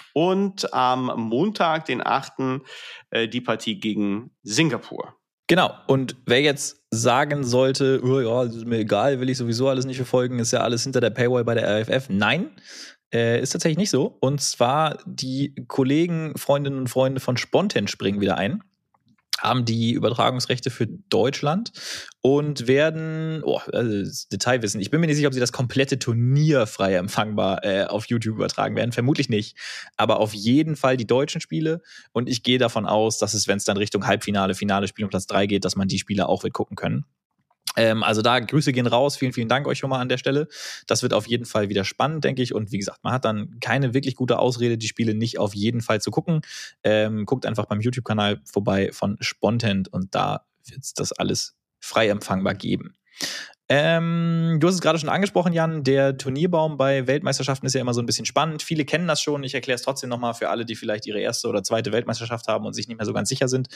Und am Montag, den 8., die Partie gegen Singapur. Genau, und wer jetzt sagen sollte, oh ja, ist mir egal, will ich sowieso alles nicht verfolgen, ist ja alles hinter der Paywall bei der RFF. Nein, ist tatsächlich nicht so. Und zwar die Kollegen, Freundinnen und Freunde von Spontent springen wieder ein, haben die Übertragungsrechte für Deutschland und werden, das Detailwissen, ich bin mir nicht sicher, ob sie das komplette Turnier frei empfangbar auf YouTube übertragen werden, vermutlich nicht, aber auf jeden Fall die deutschen Spiele und ich gehe davon aus, dass es, wenn es dann Richtung Halbfinale, Finale, Spiel um Platz 3 geht, dass man die Spiele auch wird gucken können. Also da Grüße gehen raus, vielen, vielen Dank euch schon mal an der Stelle. Das wird auf jeden Fall wieder spannend, denke ich. Und wie gesagt, man hat dann keine wirklich gute Ausrede, die Spiele nicht auf jeden Fall zu gucken. Guckt einfach beim YouTube-Kanal vorbei von Spontent und da wird es das alles frei empfangbar geben. Du hast es gerade schon angesprochen, Jan, der Turnierbaum bei Weltmeisterschaften ist ja immer so ein bisschen spannend. Viele kennen das schon. Ich erkläre es trotzdem nochmal für alle, die vielleicht ihre erste oder zweite Weltmeisterschaft haben und sich nicht mehr so ganz sicher sind.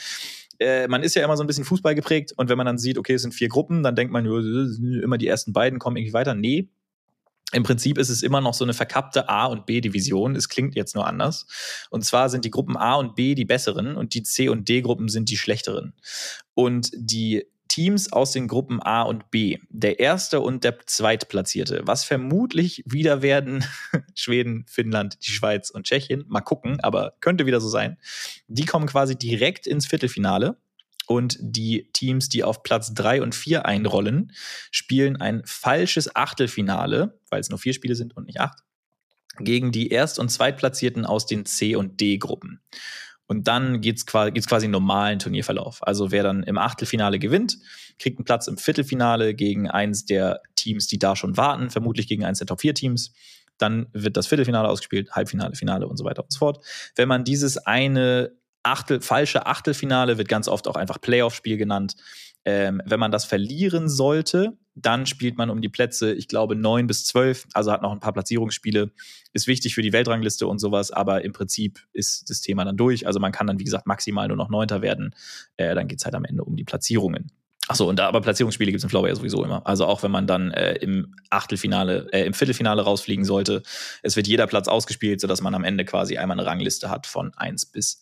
Man ist ja immer so ein bisschen Fußball geprägt und wenn man dann sieht, okay, es sind 4 Gruppen, dann denkt man, immer die ersten beiden kommen irgendwie weiter. Nee. Im Prinzip ist es immer noch so eine verkappte A- und B-Division. Es klingt jetzt nur anders. Und zwar sind die Gruppen A und B die besseren und die C- und D-Gruppen sind die schlechteren. Und die Teams aus den Gruppen A und B, der erste und der zweitplatzierte, was vermutlich wieder werden Schweden, Finnland, die Schweiz und Tschechien, mal gucken, aber könnte wieder so sein, die kommen quasi direkt ins Viertelfinale und die Teams, die auf Platz 3 und 4 einrollen, spielen ein falsches Achtelfinale, weil es nur 4 Spiele sind und nicht 8, gegen die Erst- und Zweitplatzierten aus den C- und D-Gruppen. Und dann gibt's quasi einen normalen Turnierverlauf. Also wer dann im Achtelfinale gewinnt, kriegt einen Platz im Viertelfinale gegen eins der Teams, die da schon warten, vermutlich gegen eins der Top-4-Teams. Dann wird das Viertelfinale ausgespielt, Halbfinale, Finale und so weiter und so fort. Wenn man dieses eine falsche Achtelfinale, wird ganz oft auch einfach Playoff-Spiel genannt, wenn man das verlieren sollte, dann spielt man um die Plätze, ich glaube 9 bis 12, also hat noch ein paar Platzierungsspiele, ist wichtig für die Weltrangliste und sowas, aber im Prinzip ist das Thema dann durch. Also man kann dann, wie gesagt, maximal nur noch 9. werden. Dann geht es halt am Ende um die Platzierungen. Achso, aber Platzierungsspiele gibt es im Floorball ja sowieso immer. Also auch wenn man dann im Viertelfinale rausfliegen sollte, es wird jeder Platz ausgespielt, sodass man am Ende quasi einmal eine Rangliste hat von 1 bis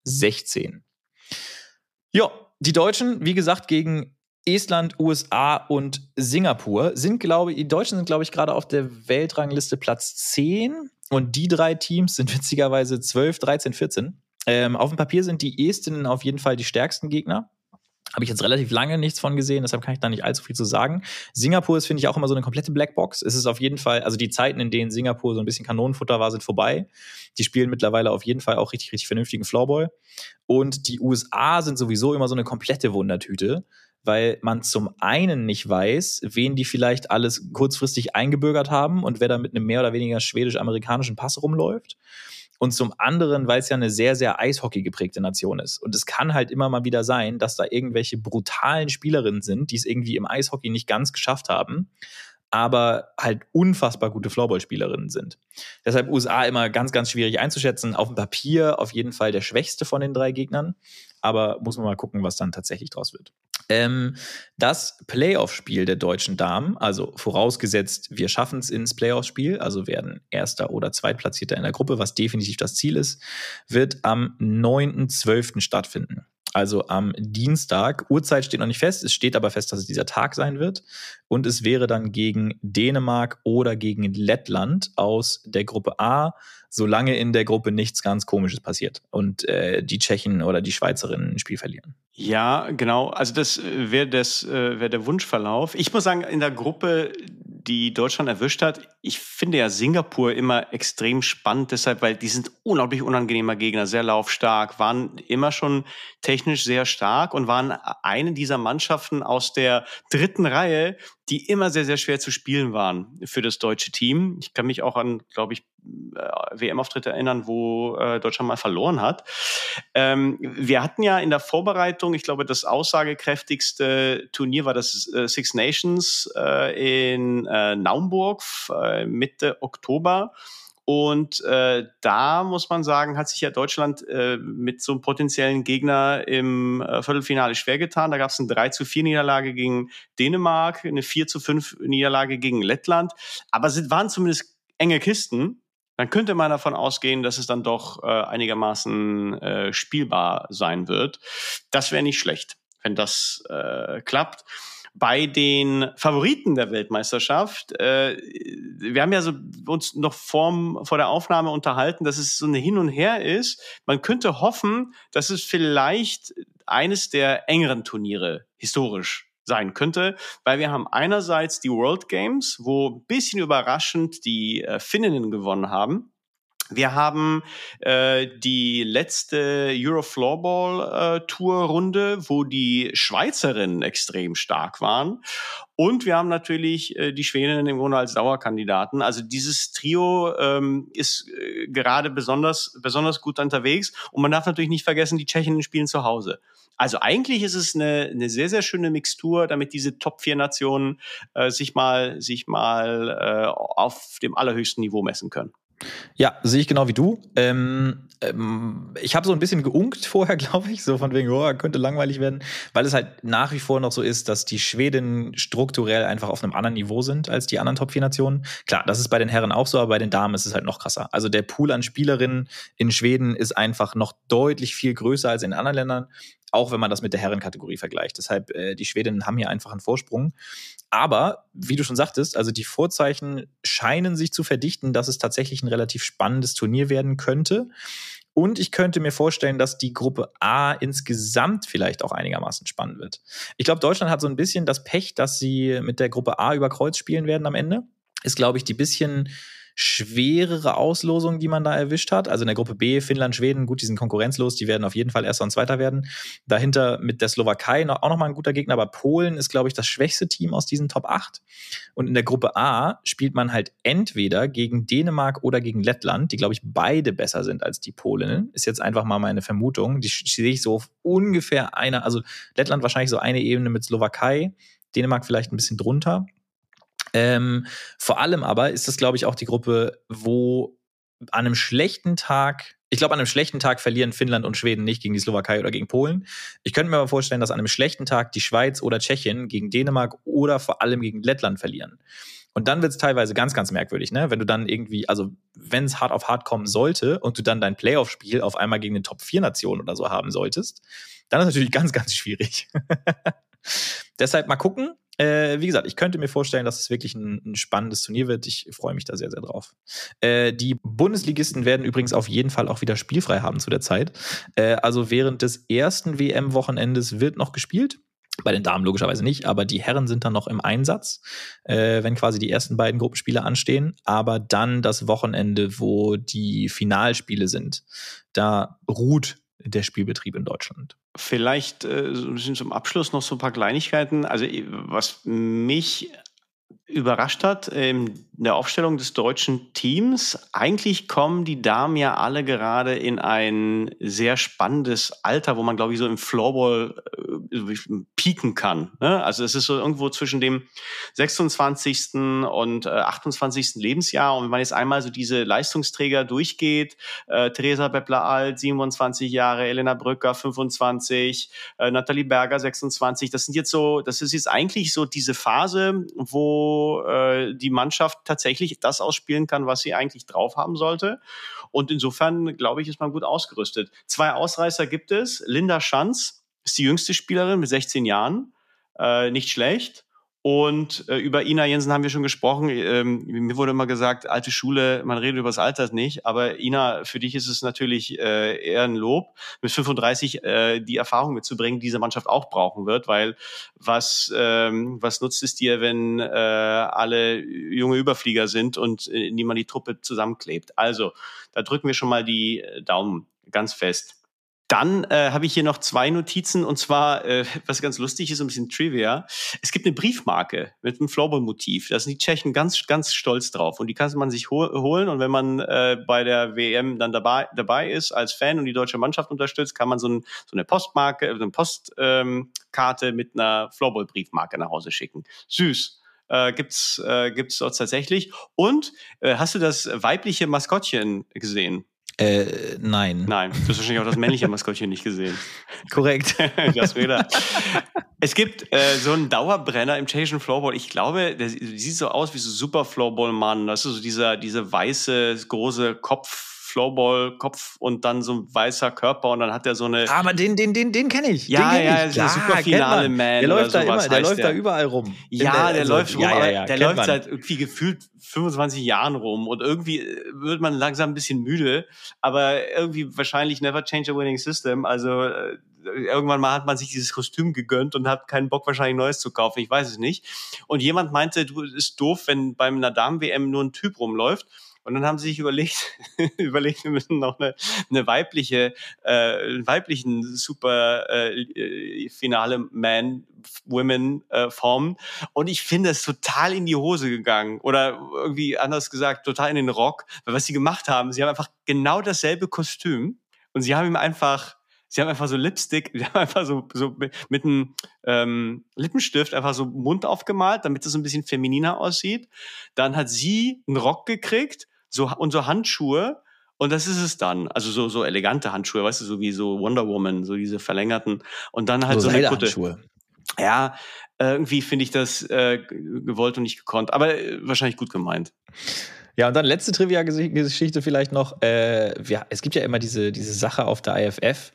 16. Ja, die Deutschen, wie gesagt, gegen Estland, USA und Singapur die Deutschen sind, glaube ich, gerade auf der Weltrangliste Platz 10 und die 3 Teams sind witzigerweise 12, 13, 14. Auf dem Papier sind die Estinnen auf jeden Fall die stärksten Gegner. Habe ich jetzt relativ lange nichts von gesehen, deshalb kann ich da nicht allzu viel zu sagen. Singapur ist, finde ich, auch immer so eine komplette Blackbox. Es ist auf jeden Fall, also die Zeiten, in denen Singapur so ein bisschen Kanonenfutter war, sind vorbei. Die spielen mittlerweile auf jeden Fall auch richtig, richtig vernünftigen Floorball. Und die USA sind sowieso immer so eine komplette Wundertüte, weil man zum einen nicht weiß, wen die vielleicht alles kurzfristig eingebürgert haben und wer da mit einem mehr oder weniger schwedisch-amerikanischen Pass rumläuft. Und zum anderen, weil es ja eine sehr, sehr Eishockey geprägte Nation ist. Und es kann halt immer mal wieder sein, dass da irgendwelche brutalen Spielerinnen sind, die es irgendwie im Eishockey nicht ganz geschafft haben, aber halt unfassbar gute Floorball-Spielerinnen sind. Deshalb USA immer ganz, ganz schwierig einzuschätzen. Auf dem Papier auf jeden Fall der schwächste von den 3 Gegnern. Aber muss man mal gucken, was dann tatsächlich draus wird. Das Playoff-Spiel der deutschen Damen, also vorausgesetzt, wir schaffen es ins Playoff-Spiel, also werden Erster oder Zweitplatzierter in der Gruppe, was definitiv das Ziel ist, wird am 9.12. stattfinden. Also am Dienstag. Uhrzeit steht noch nicht fest, es steht aber fest, dass es dieser Tag sein wird. Und es wäre dann gegen Dänemark oder gegen Lettland aus der Gruppe A, solange in der Gruppe nichts ganz Komisches passiert und die Tschechen oder die Schweizerinnen ein Spiel verlieren. Ja, genau. Also das wäre der Wunschverlauf. Ich muss sagen, in der Gruppe, die Deutschland erwischt hat, ich finde ja Singapur immer extrem spannend, deshalb, weil die sind unglaublich unangenehmer Gegner, sehr laufstark, waren immer schon technisch sehr stark und waren eine dieser Mannschaften aus der 3. Reihe, die immer sehr, sehr schwer zu spielen waren für das deutsche Team. Ich kann mich auch an, glaube ich, WM-Auftritte erinnern, wo Deutschland mal verloren hat. Wir hatten ja in der Vorbereitung, ich glaube, das aussagekräftigste Turnier war das Six Nations in Naumburg Mitte Oktober. Und da muss man sagen, hat sich ja Deutschland mit so einem potenziellen Gegner im Viertelfinale schwer getan. Da gab es eine 3:4 Niederlage gegen Dänemark, eine 4:5 Niederlage gegen Lettland. Aber es waren zumindest enge Kisten. Dann könnte man davon ausgehen, dass es dann doch einigermaßen spielbar sein wird. Das wäre nicht schlecht, wenn das klappt. Bei den Favoriten der Weltmeisterschaft, wir haben ja so uns noch vor der Aufnahme unterhalten, dass es so eine Hin und Her ist. Man könnte hoffen, dass es vielleicht eines der engeren Turniere historisch sein könnte, weil wir haben einerseits die World Games, wo ein bisschen überraschend die Finninnen gewonnen haben. Wir haben die letzte Euro-Floorball-Tour-Runde, wo die Schweizerinnen extrem stark waren. Und wir haben natürlich die Schwedinnen im Grunde als Dauerkandidaten. Also dieses Trio ist gerade besonders gut unterwegs. Und man darf natürlich nicht vergessen, die Tschechinnen spielen zu Hause. Also eigentlich ist es eine sehr, sehr schöne Mixtur, damit diese Top-4 Nationen sich mal auf dem allerhöchsten Niveau messen können. Ja, sehe ich genau wie du. Ich habe so ein bisschen geunkt vorher, glaube ich, so von wegen, könnte langweilig werden, weil es halt nach wie vor noch so ist, dass die Schweden strukturell einfach auf einem anderen Niveau sind als die anderen Top-4 Nationen. Klar, das ist bei den Herren auch so, aber bei den Damen ist es halt noch krasser. Also der Pool an Spielerinnen in Schweden ist einfach noch deutlich viel größer als in anderen Ländern, auch wenn man das mit der Herrenkategorie vergleicht. Deshalb, die Schwedinnen haben hier einfach einen Vorsprung. Aber, wie du schon sagtest, also die Vorzeichen scheinen sich zu verdichten, dass es tatsächlich ein relativ spannendes Turnier werden könnte. Und ich könnte mir vorstellen, dass die Gruppe A insgesamt vielleicht auch einigermaßen spannend wird. Ich glaube, Deutschland hat so ein bisschen das Pech, dass sie mit der Gruppe A über Kreuz spielen werden am Ende. Ist, glaube ich, die bisschen schwerere Auslosung, die man da erwischt hat. Also in der Gruppe B, Finnland, Schweden, gut, die sind konkurrenzlos, die werden auf jeden Fall Erster und Zweiter werden. Dahinter mit der Slowakei auch nochmal ein guter Gegner, aber Polen ist, glaube ich, das schwächste Team aus diesen Top 8. Und in der Gruppe A spielt man halt entweder gegen Dänemark oder gegen Lettland, die, glaube ich, beide besser sind als die Polinnen. Ist jetzt einfach mal meine Vermutung. Die sehe ich so ungefähr also Lettland wahrscheinlich so eine Ebene mit Slowakei, Dänemark vielleicht ein bisschen drunter. Vor allem aber ist das, glaube ich, auch die Gruppe, wo an einem schlechten Tag verlieren Finnland und Schweden nicht gegen die Slowakei oder gegen Polen. Ich könnte mir aber vorstellen, dass an einem schlechten Tag die Schweiz oder Tschechien gegen Dänemark oder vor allem gegen Lettland verlieren. Und dann wird es teilweise ganz, ganz merkwürdig, ne? Wenn du dann irgendwie, also wenn es hart auf hart kommen sollte und du dann dein Playoff-Spiel auf einmal gegen eine Top-4-Nation oder so haben solltest, dann ist es natürlich ganz, ganz schwierig. Deshalb mal gucken. Wie gesagt, ich könnte mir vorstellen, dass es wirklich ein spannendes Turnier wird. Ich freue mich da sehr, sehr drauf. Die Bundesligisten werden übrigens auf jeden Fall auch wieder spielfrei haben zu der Zeit. Also während des ersten WM-Wochenendes wird noch gespielt. Bei den Damen logischerweise nicht, aber die Herren sind dann noch im Einsatz, wenn quasi die ersten beiden Gruppenspiele anstehen. Aber dann das Wochenende, wo die Finalspiele sind, da ruht der Spielbetrieb in Deutschland. Vielleicht zum Abschluss noch so ein paar Kleinigkeiten. Also was mich überrascht hat in der Aufstellung des deutschen Teams. Eigentlich kommen die Damen ja alle gerade in ein sehr spannendes Alter, wo man, glaube ich, so im Floorball pieken kann. Ne? Also es ist so irgendwo zwischen dem 26. und 28. Lebensjahr. Und wenn man jetzt einmal so diese Leistungsträger durchgeht, Theresa Beppler-Alt, 27 Jahre, Elena Brücker, 25, Nathalie Berger, 26. Das ist jetzt eigentlich so diese Phase, wo die Mannschaft tatsächlich das ausspielen kann, was sie eigentlich drauf haben sollte. Und insofern, glaube ich, ist man gut ausgerüstet. 2 Ausreißer gibt es. Linda Schanz ist die jüngste Spielerin mit 16 Jahren. Nicht schlecht. Und über Ina Jensen haben wir schon gesprochen. Mir wurde immer gesagt, alte Schule, man redet über das Alter nicht. Aber Ina, für dich ist es natürlich eher ein Lob, mit 35 die Erfahrung mitzubringen, die diese Mannschaft auch brauchen wird. Weil was nutzt es dir, wenn alle junge Überflieger sind und niemand die Truppe zusammenklebt? Also, da drücken wir schon mal die Daumen ganz fest. Dann habe ich hier noch 2 Notizen, und zwar, was ganz lustig ist, so ein bisschen Trivia. Es gibt eine Briefmarke mit einem Floorball-Motiv. Da sind die Tschechen ganz, ganz stolz drauf. Und die kann man sich holen. Und wenn man bei der WM dann dabei ist als Fan und die deutsche Mannschaft unterstützt, kann man so eine Postmarke, eine Postkarte mit einer Floorball-Briefmarke nach Hause schicken. Süß. Gibt's dort tatsächlich. Und hast du das weibliche Maskottchen gesehen? Nein. Nein, du hast wahrscheinlich auch das männliche Maskottchen nicht gesehen. Korrekt. Das wieder. Es gibt so einen Dauerbrenner im tschechischen Floorball. Ich glaube, der sieht so aus wie so Super Floorball-Mann. Das ist so diese weiße, große Floorball-Kopf und dann so ein weißer Körper und dann hat er so eine... Aber den kenne ich. Ja, den ja, der Superfinale-Man. Der läuft da immer, der läuft da überall rum. Ja, der läuft rum, aber der läuft man. seit irgendwie gefühlt 25 Jahren rum und irgendwie wird man langsam ein bisschen müde, aber irgendwie wahrscheinlich never change a winning system. Also irgendwann mal hat man sich dieses Kostüm gegönnt und hat keinen Bock, wahrscheinlich Neues zu kaufen. Ich weiß es nicht. Und jemand meinte, du, ist doof, wenn beim einer Damen-WM nur ein Typ rumläuft. Und dann haben sie sich überlegt, wir müssen noch einen weiblichen Super Finale-Man-Women formen. Und ich finde es total in die Hose gegangen. Oder irgendwie anders gesagt, total in den Rock. Weil was sie gemacht haben, sie haben einfach genau dasselbe Kostüm. Und sie haben einfach so Lipstick, sie haben einfach so mit einem Lippenstift einfach so Mund aufgemalt, damit es so ein bisschen femininer aussieht. Dann hat sie einen Rock gekriegt und so Handschuhe. Und das ist es dann. Also so elegante Handschuhe, weißt du, so wie so Wonder Woman, so diese verlängerten. Und dann halt so eine Kutte. Ja, irgendwie finde ich das gewollt und nicht gekonnt. Aber wahrscheinlich gut gemeint. Ja, und dann letzte Trivia-Geschichte vielleicht noch. Es gibt ja immer diese Sache auf der IFF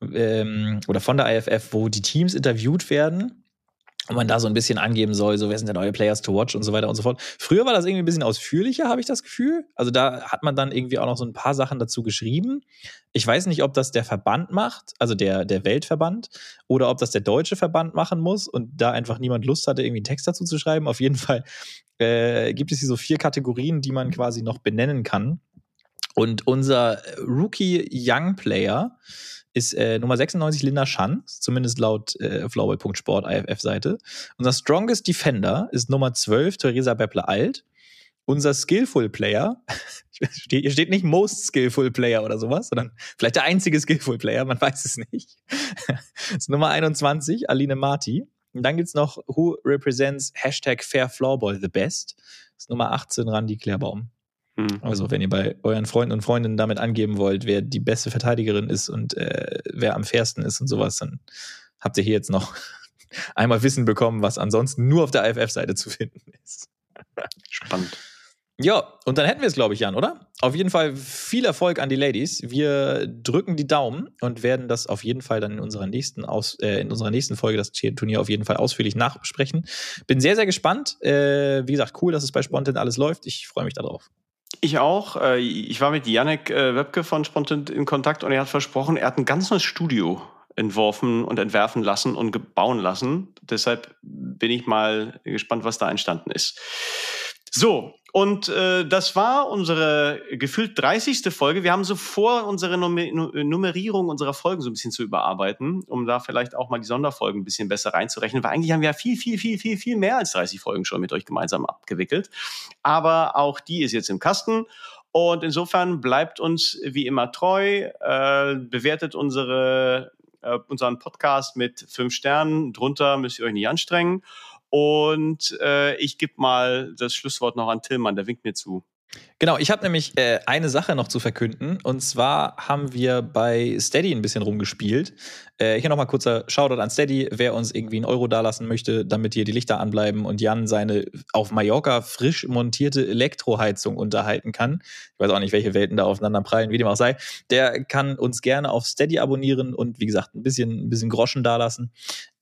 oder von der IFF, wo die Teams interviewt werden und man da so ein bisschen angeben soll, so wer sind denn neue Players to watch und so weiter und so fort. Früher war das irgendwie ein bisschen ausführlicher, habe ich das Gefühl. Also da hat man dann irgendwie auch noch so ein paar Sachen dazu geschrieben. Ich weiß nicht, ob das der Verband macht, also der Weltverband, oder ob das der deutsche Verband machen muss und da einfach niemand Lust hatte, irgendwie einen Text dazu zu schreiben. Auf jeden Fall gibt es hier so 4 Kategorien, die man quasi noch benennen kann. Und unser Rookie Young Player ist Nummer 96 Linda Schanz, zumindest laut floorball.sport IFF-Seite. Unser Strongest Defender ist Nummer 12 Theresa Beppler-Alt. Unser Skillful Player, hier steht nicht Most Skillful Player oder sowas, sondern vielleicht der einzige Skillful Player, man weiß es nicht. ist Nummer 21 Aline Marti. Und dann gibt's noch Who Represents #FairFloorball the Best. Das ist Nummer 18 Randi Klärbaum. Also wenn ihr bei euren Freunden und Freundinnen damit angeben wollt, wer die beste Verteidigerin ist und wer am fairsten ist und sowas, dann habt ihr hier jetzt noch einmal Wissen bekommen, was ansonsten nur auf der IFF-Seite zu finden ist. Spannend. Ja, und dann hätten wir es, glaube ich, Jan, oder? Auf jeden Fall viel Erfolg an die Ladies. Wir drücken die Daumen und werden das auf jeden Fall dann in unserer nächsten Folge, das Turnier auf jeden Fall ausführlich nachbesprechen. Bin sehr, sehr gespannt. Wie gesagt, cool, dass es bei Spontan alles läuft. Ich freue mich darauf. Ich auch. Ich war mit Yannick Wöbke von Spontan in Kontakt und er hat versprochen, er hat ein ganz neues Studio entworfen und entwerfen lassen und bauen lassen. Deshalb bin ich mal gespannt, was da entstanden ist. So, und das war unsere gefühlt 30. Folge. Wir haben so vor, unsere Nummerierung unserer Folgen so ein bisschen zu überarbeiten, um da vielleicht auch mal die Sonderfolgen ein bisschen besser reinzurechnen, weil eigentlich haben wir ja viel mehr als 30 Folgen schon mit euch gemeinsam abgewickelt. Aber auch die ist jetzt im Kasten. Und insofern bleibt uns wie immer treu, bewertet unseren Podcast mit 5 Sternen. Drunter müsst ihr euch nicht anstrengen. Und ich gebe mal das Schlusswort noch an Tillmann, der winkt mir zu. Genau, ich habe nämlich eine Sache noch zu verkünden. Und zwar haben wir bei Steady ein bisschen rumgespielt. Hier nochmal kurzer Shoutout an Steady, wer uns irgendwie einen Euro dalassen möchte, damit hier die Lichter anbleiben und Jan seine auf Mallorca frisch montierte Elektroheizung unterhalten kann. Ich weiß auch nicht, welche Welten da aufeinander prallen, wie dem auch sei. Der kann uns gerne auf Steady abonnieren und wie gesagt, ein bisschen Groschen dalassen.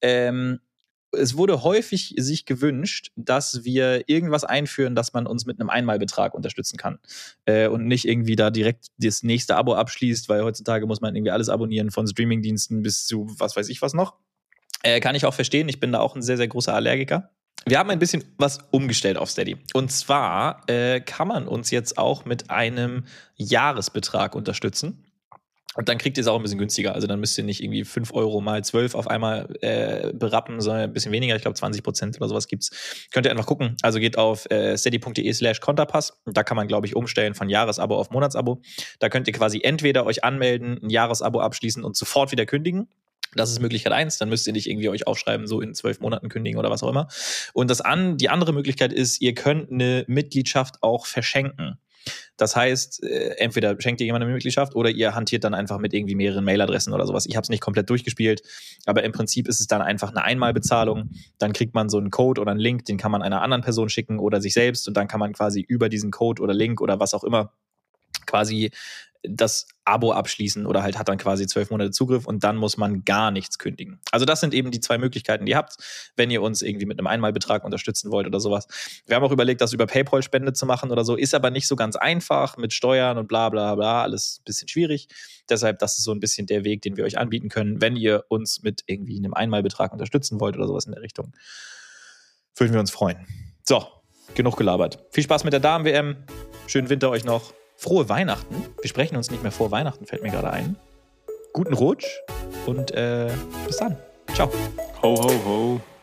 Es wurde häufig sich gewünscht, dass wir irgendwas einführen, dass man uns mit einem Einmalbetrag unterstützen kann. Und nicht irgendwie da direkt das nächste Abo abschließt, weil heutzutage muss man irgendwie alles abonnieren, von Streamingdiensten bis zu was weiß ich was noch. Kann ich auch verstehen, ich bin da auch ein sehr, sehr großer Allergiker. Wir haben ein bisschen was umgestellt auf Steady. Und zwar kann man uns jetzt auch mit einem Jahresbetrag unterstützen. Und dann kriegt ihr es auch ein bisschen günstiger. Also dann müsst ihr nicht irgendwie 5 Euro mal 12 auf einmal berappen, sondern ein bisschen weniger. Ich glaube 20% oder sowas gibt's. Könnt ihr einfach gucken. Also geht auf steady.de/Konterpass. Da kann man, glaube ich, umstellen von Jahresabo auf Monatsabo. Da könnt ihr quasi entweder euch anmelden, ein Jahresabo abschließen und sofort wieder kündigen. Das ist Möglichkeit 1, dann müsst ihr nicht irgendwie euch aufschreiben, so in 12 Monaten kündigen oder was auch immer. Und die andere Möglichkeit ist, ihr könnt eine Mitgliedschaft auch verschenken. Das heißt, entweder schenkt ihr jemandem eine Mitgliedschaft oder ihr hantiert dann einfach mit irgendwie mehreren Mailadressen oder sowas. Ich habe es nicht komplett durchgespielt, aber im Prinzip ist es dann einfach eine Einmalbezahlung. Dann kriegt man so einen Code oder einen Link, den kann man einer anderen Person schicken oder sich selbst und dann kann man quasi über diesen Code oder Link oder was auch immer quasi das Abo abschließen oder halt hat dann quasi 12 Monate Zugriff und dann muss man gar nichts kündigen. Also das sind eben die 2 Möglichkeiten, die ihr habt, wenn ihr uns irgendwie mit einem Einmalbetrag unterstützen wollt oder sowas. Wir haben auch überlegt, das über PayPal-Spende zu machen oder so, ist aber nicht so ganz einfach mit Steuern und bla bla bla, alles ein bisschen schwierig. Deshalb, das ist so ein bisschen der Weg, den wir euch anbieten können, wenn ihr uns mit irgendwie einem Einmalbetrag unterstützen wollt oder sowas in der Richtung. Würden wir uns freuen. So, genug gelabert. Viel Spaß mit der Damen-WM. Schönen Winter euch noch. Frohe Weihnachten. Wir sprechen uns nicht mehr vor Weihnachten, fällt mir gerade ein. Guten Rutsch und bis dann. Ciao. Ho, ho, ho.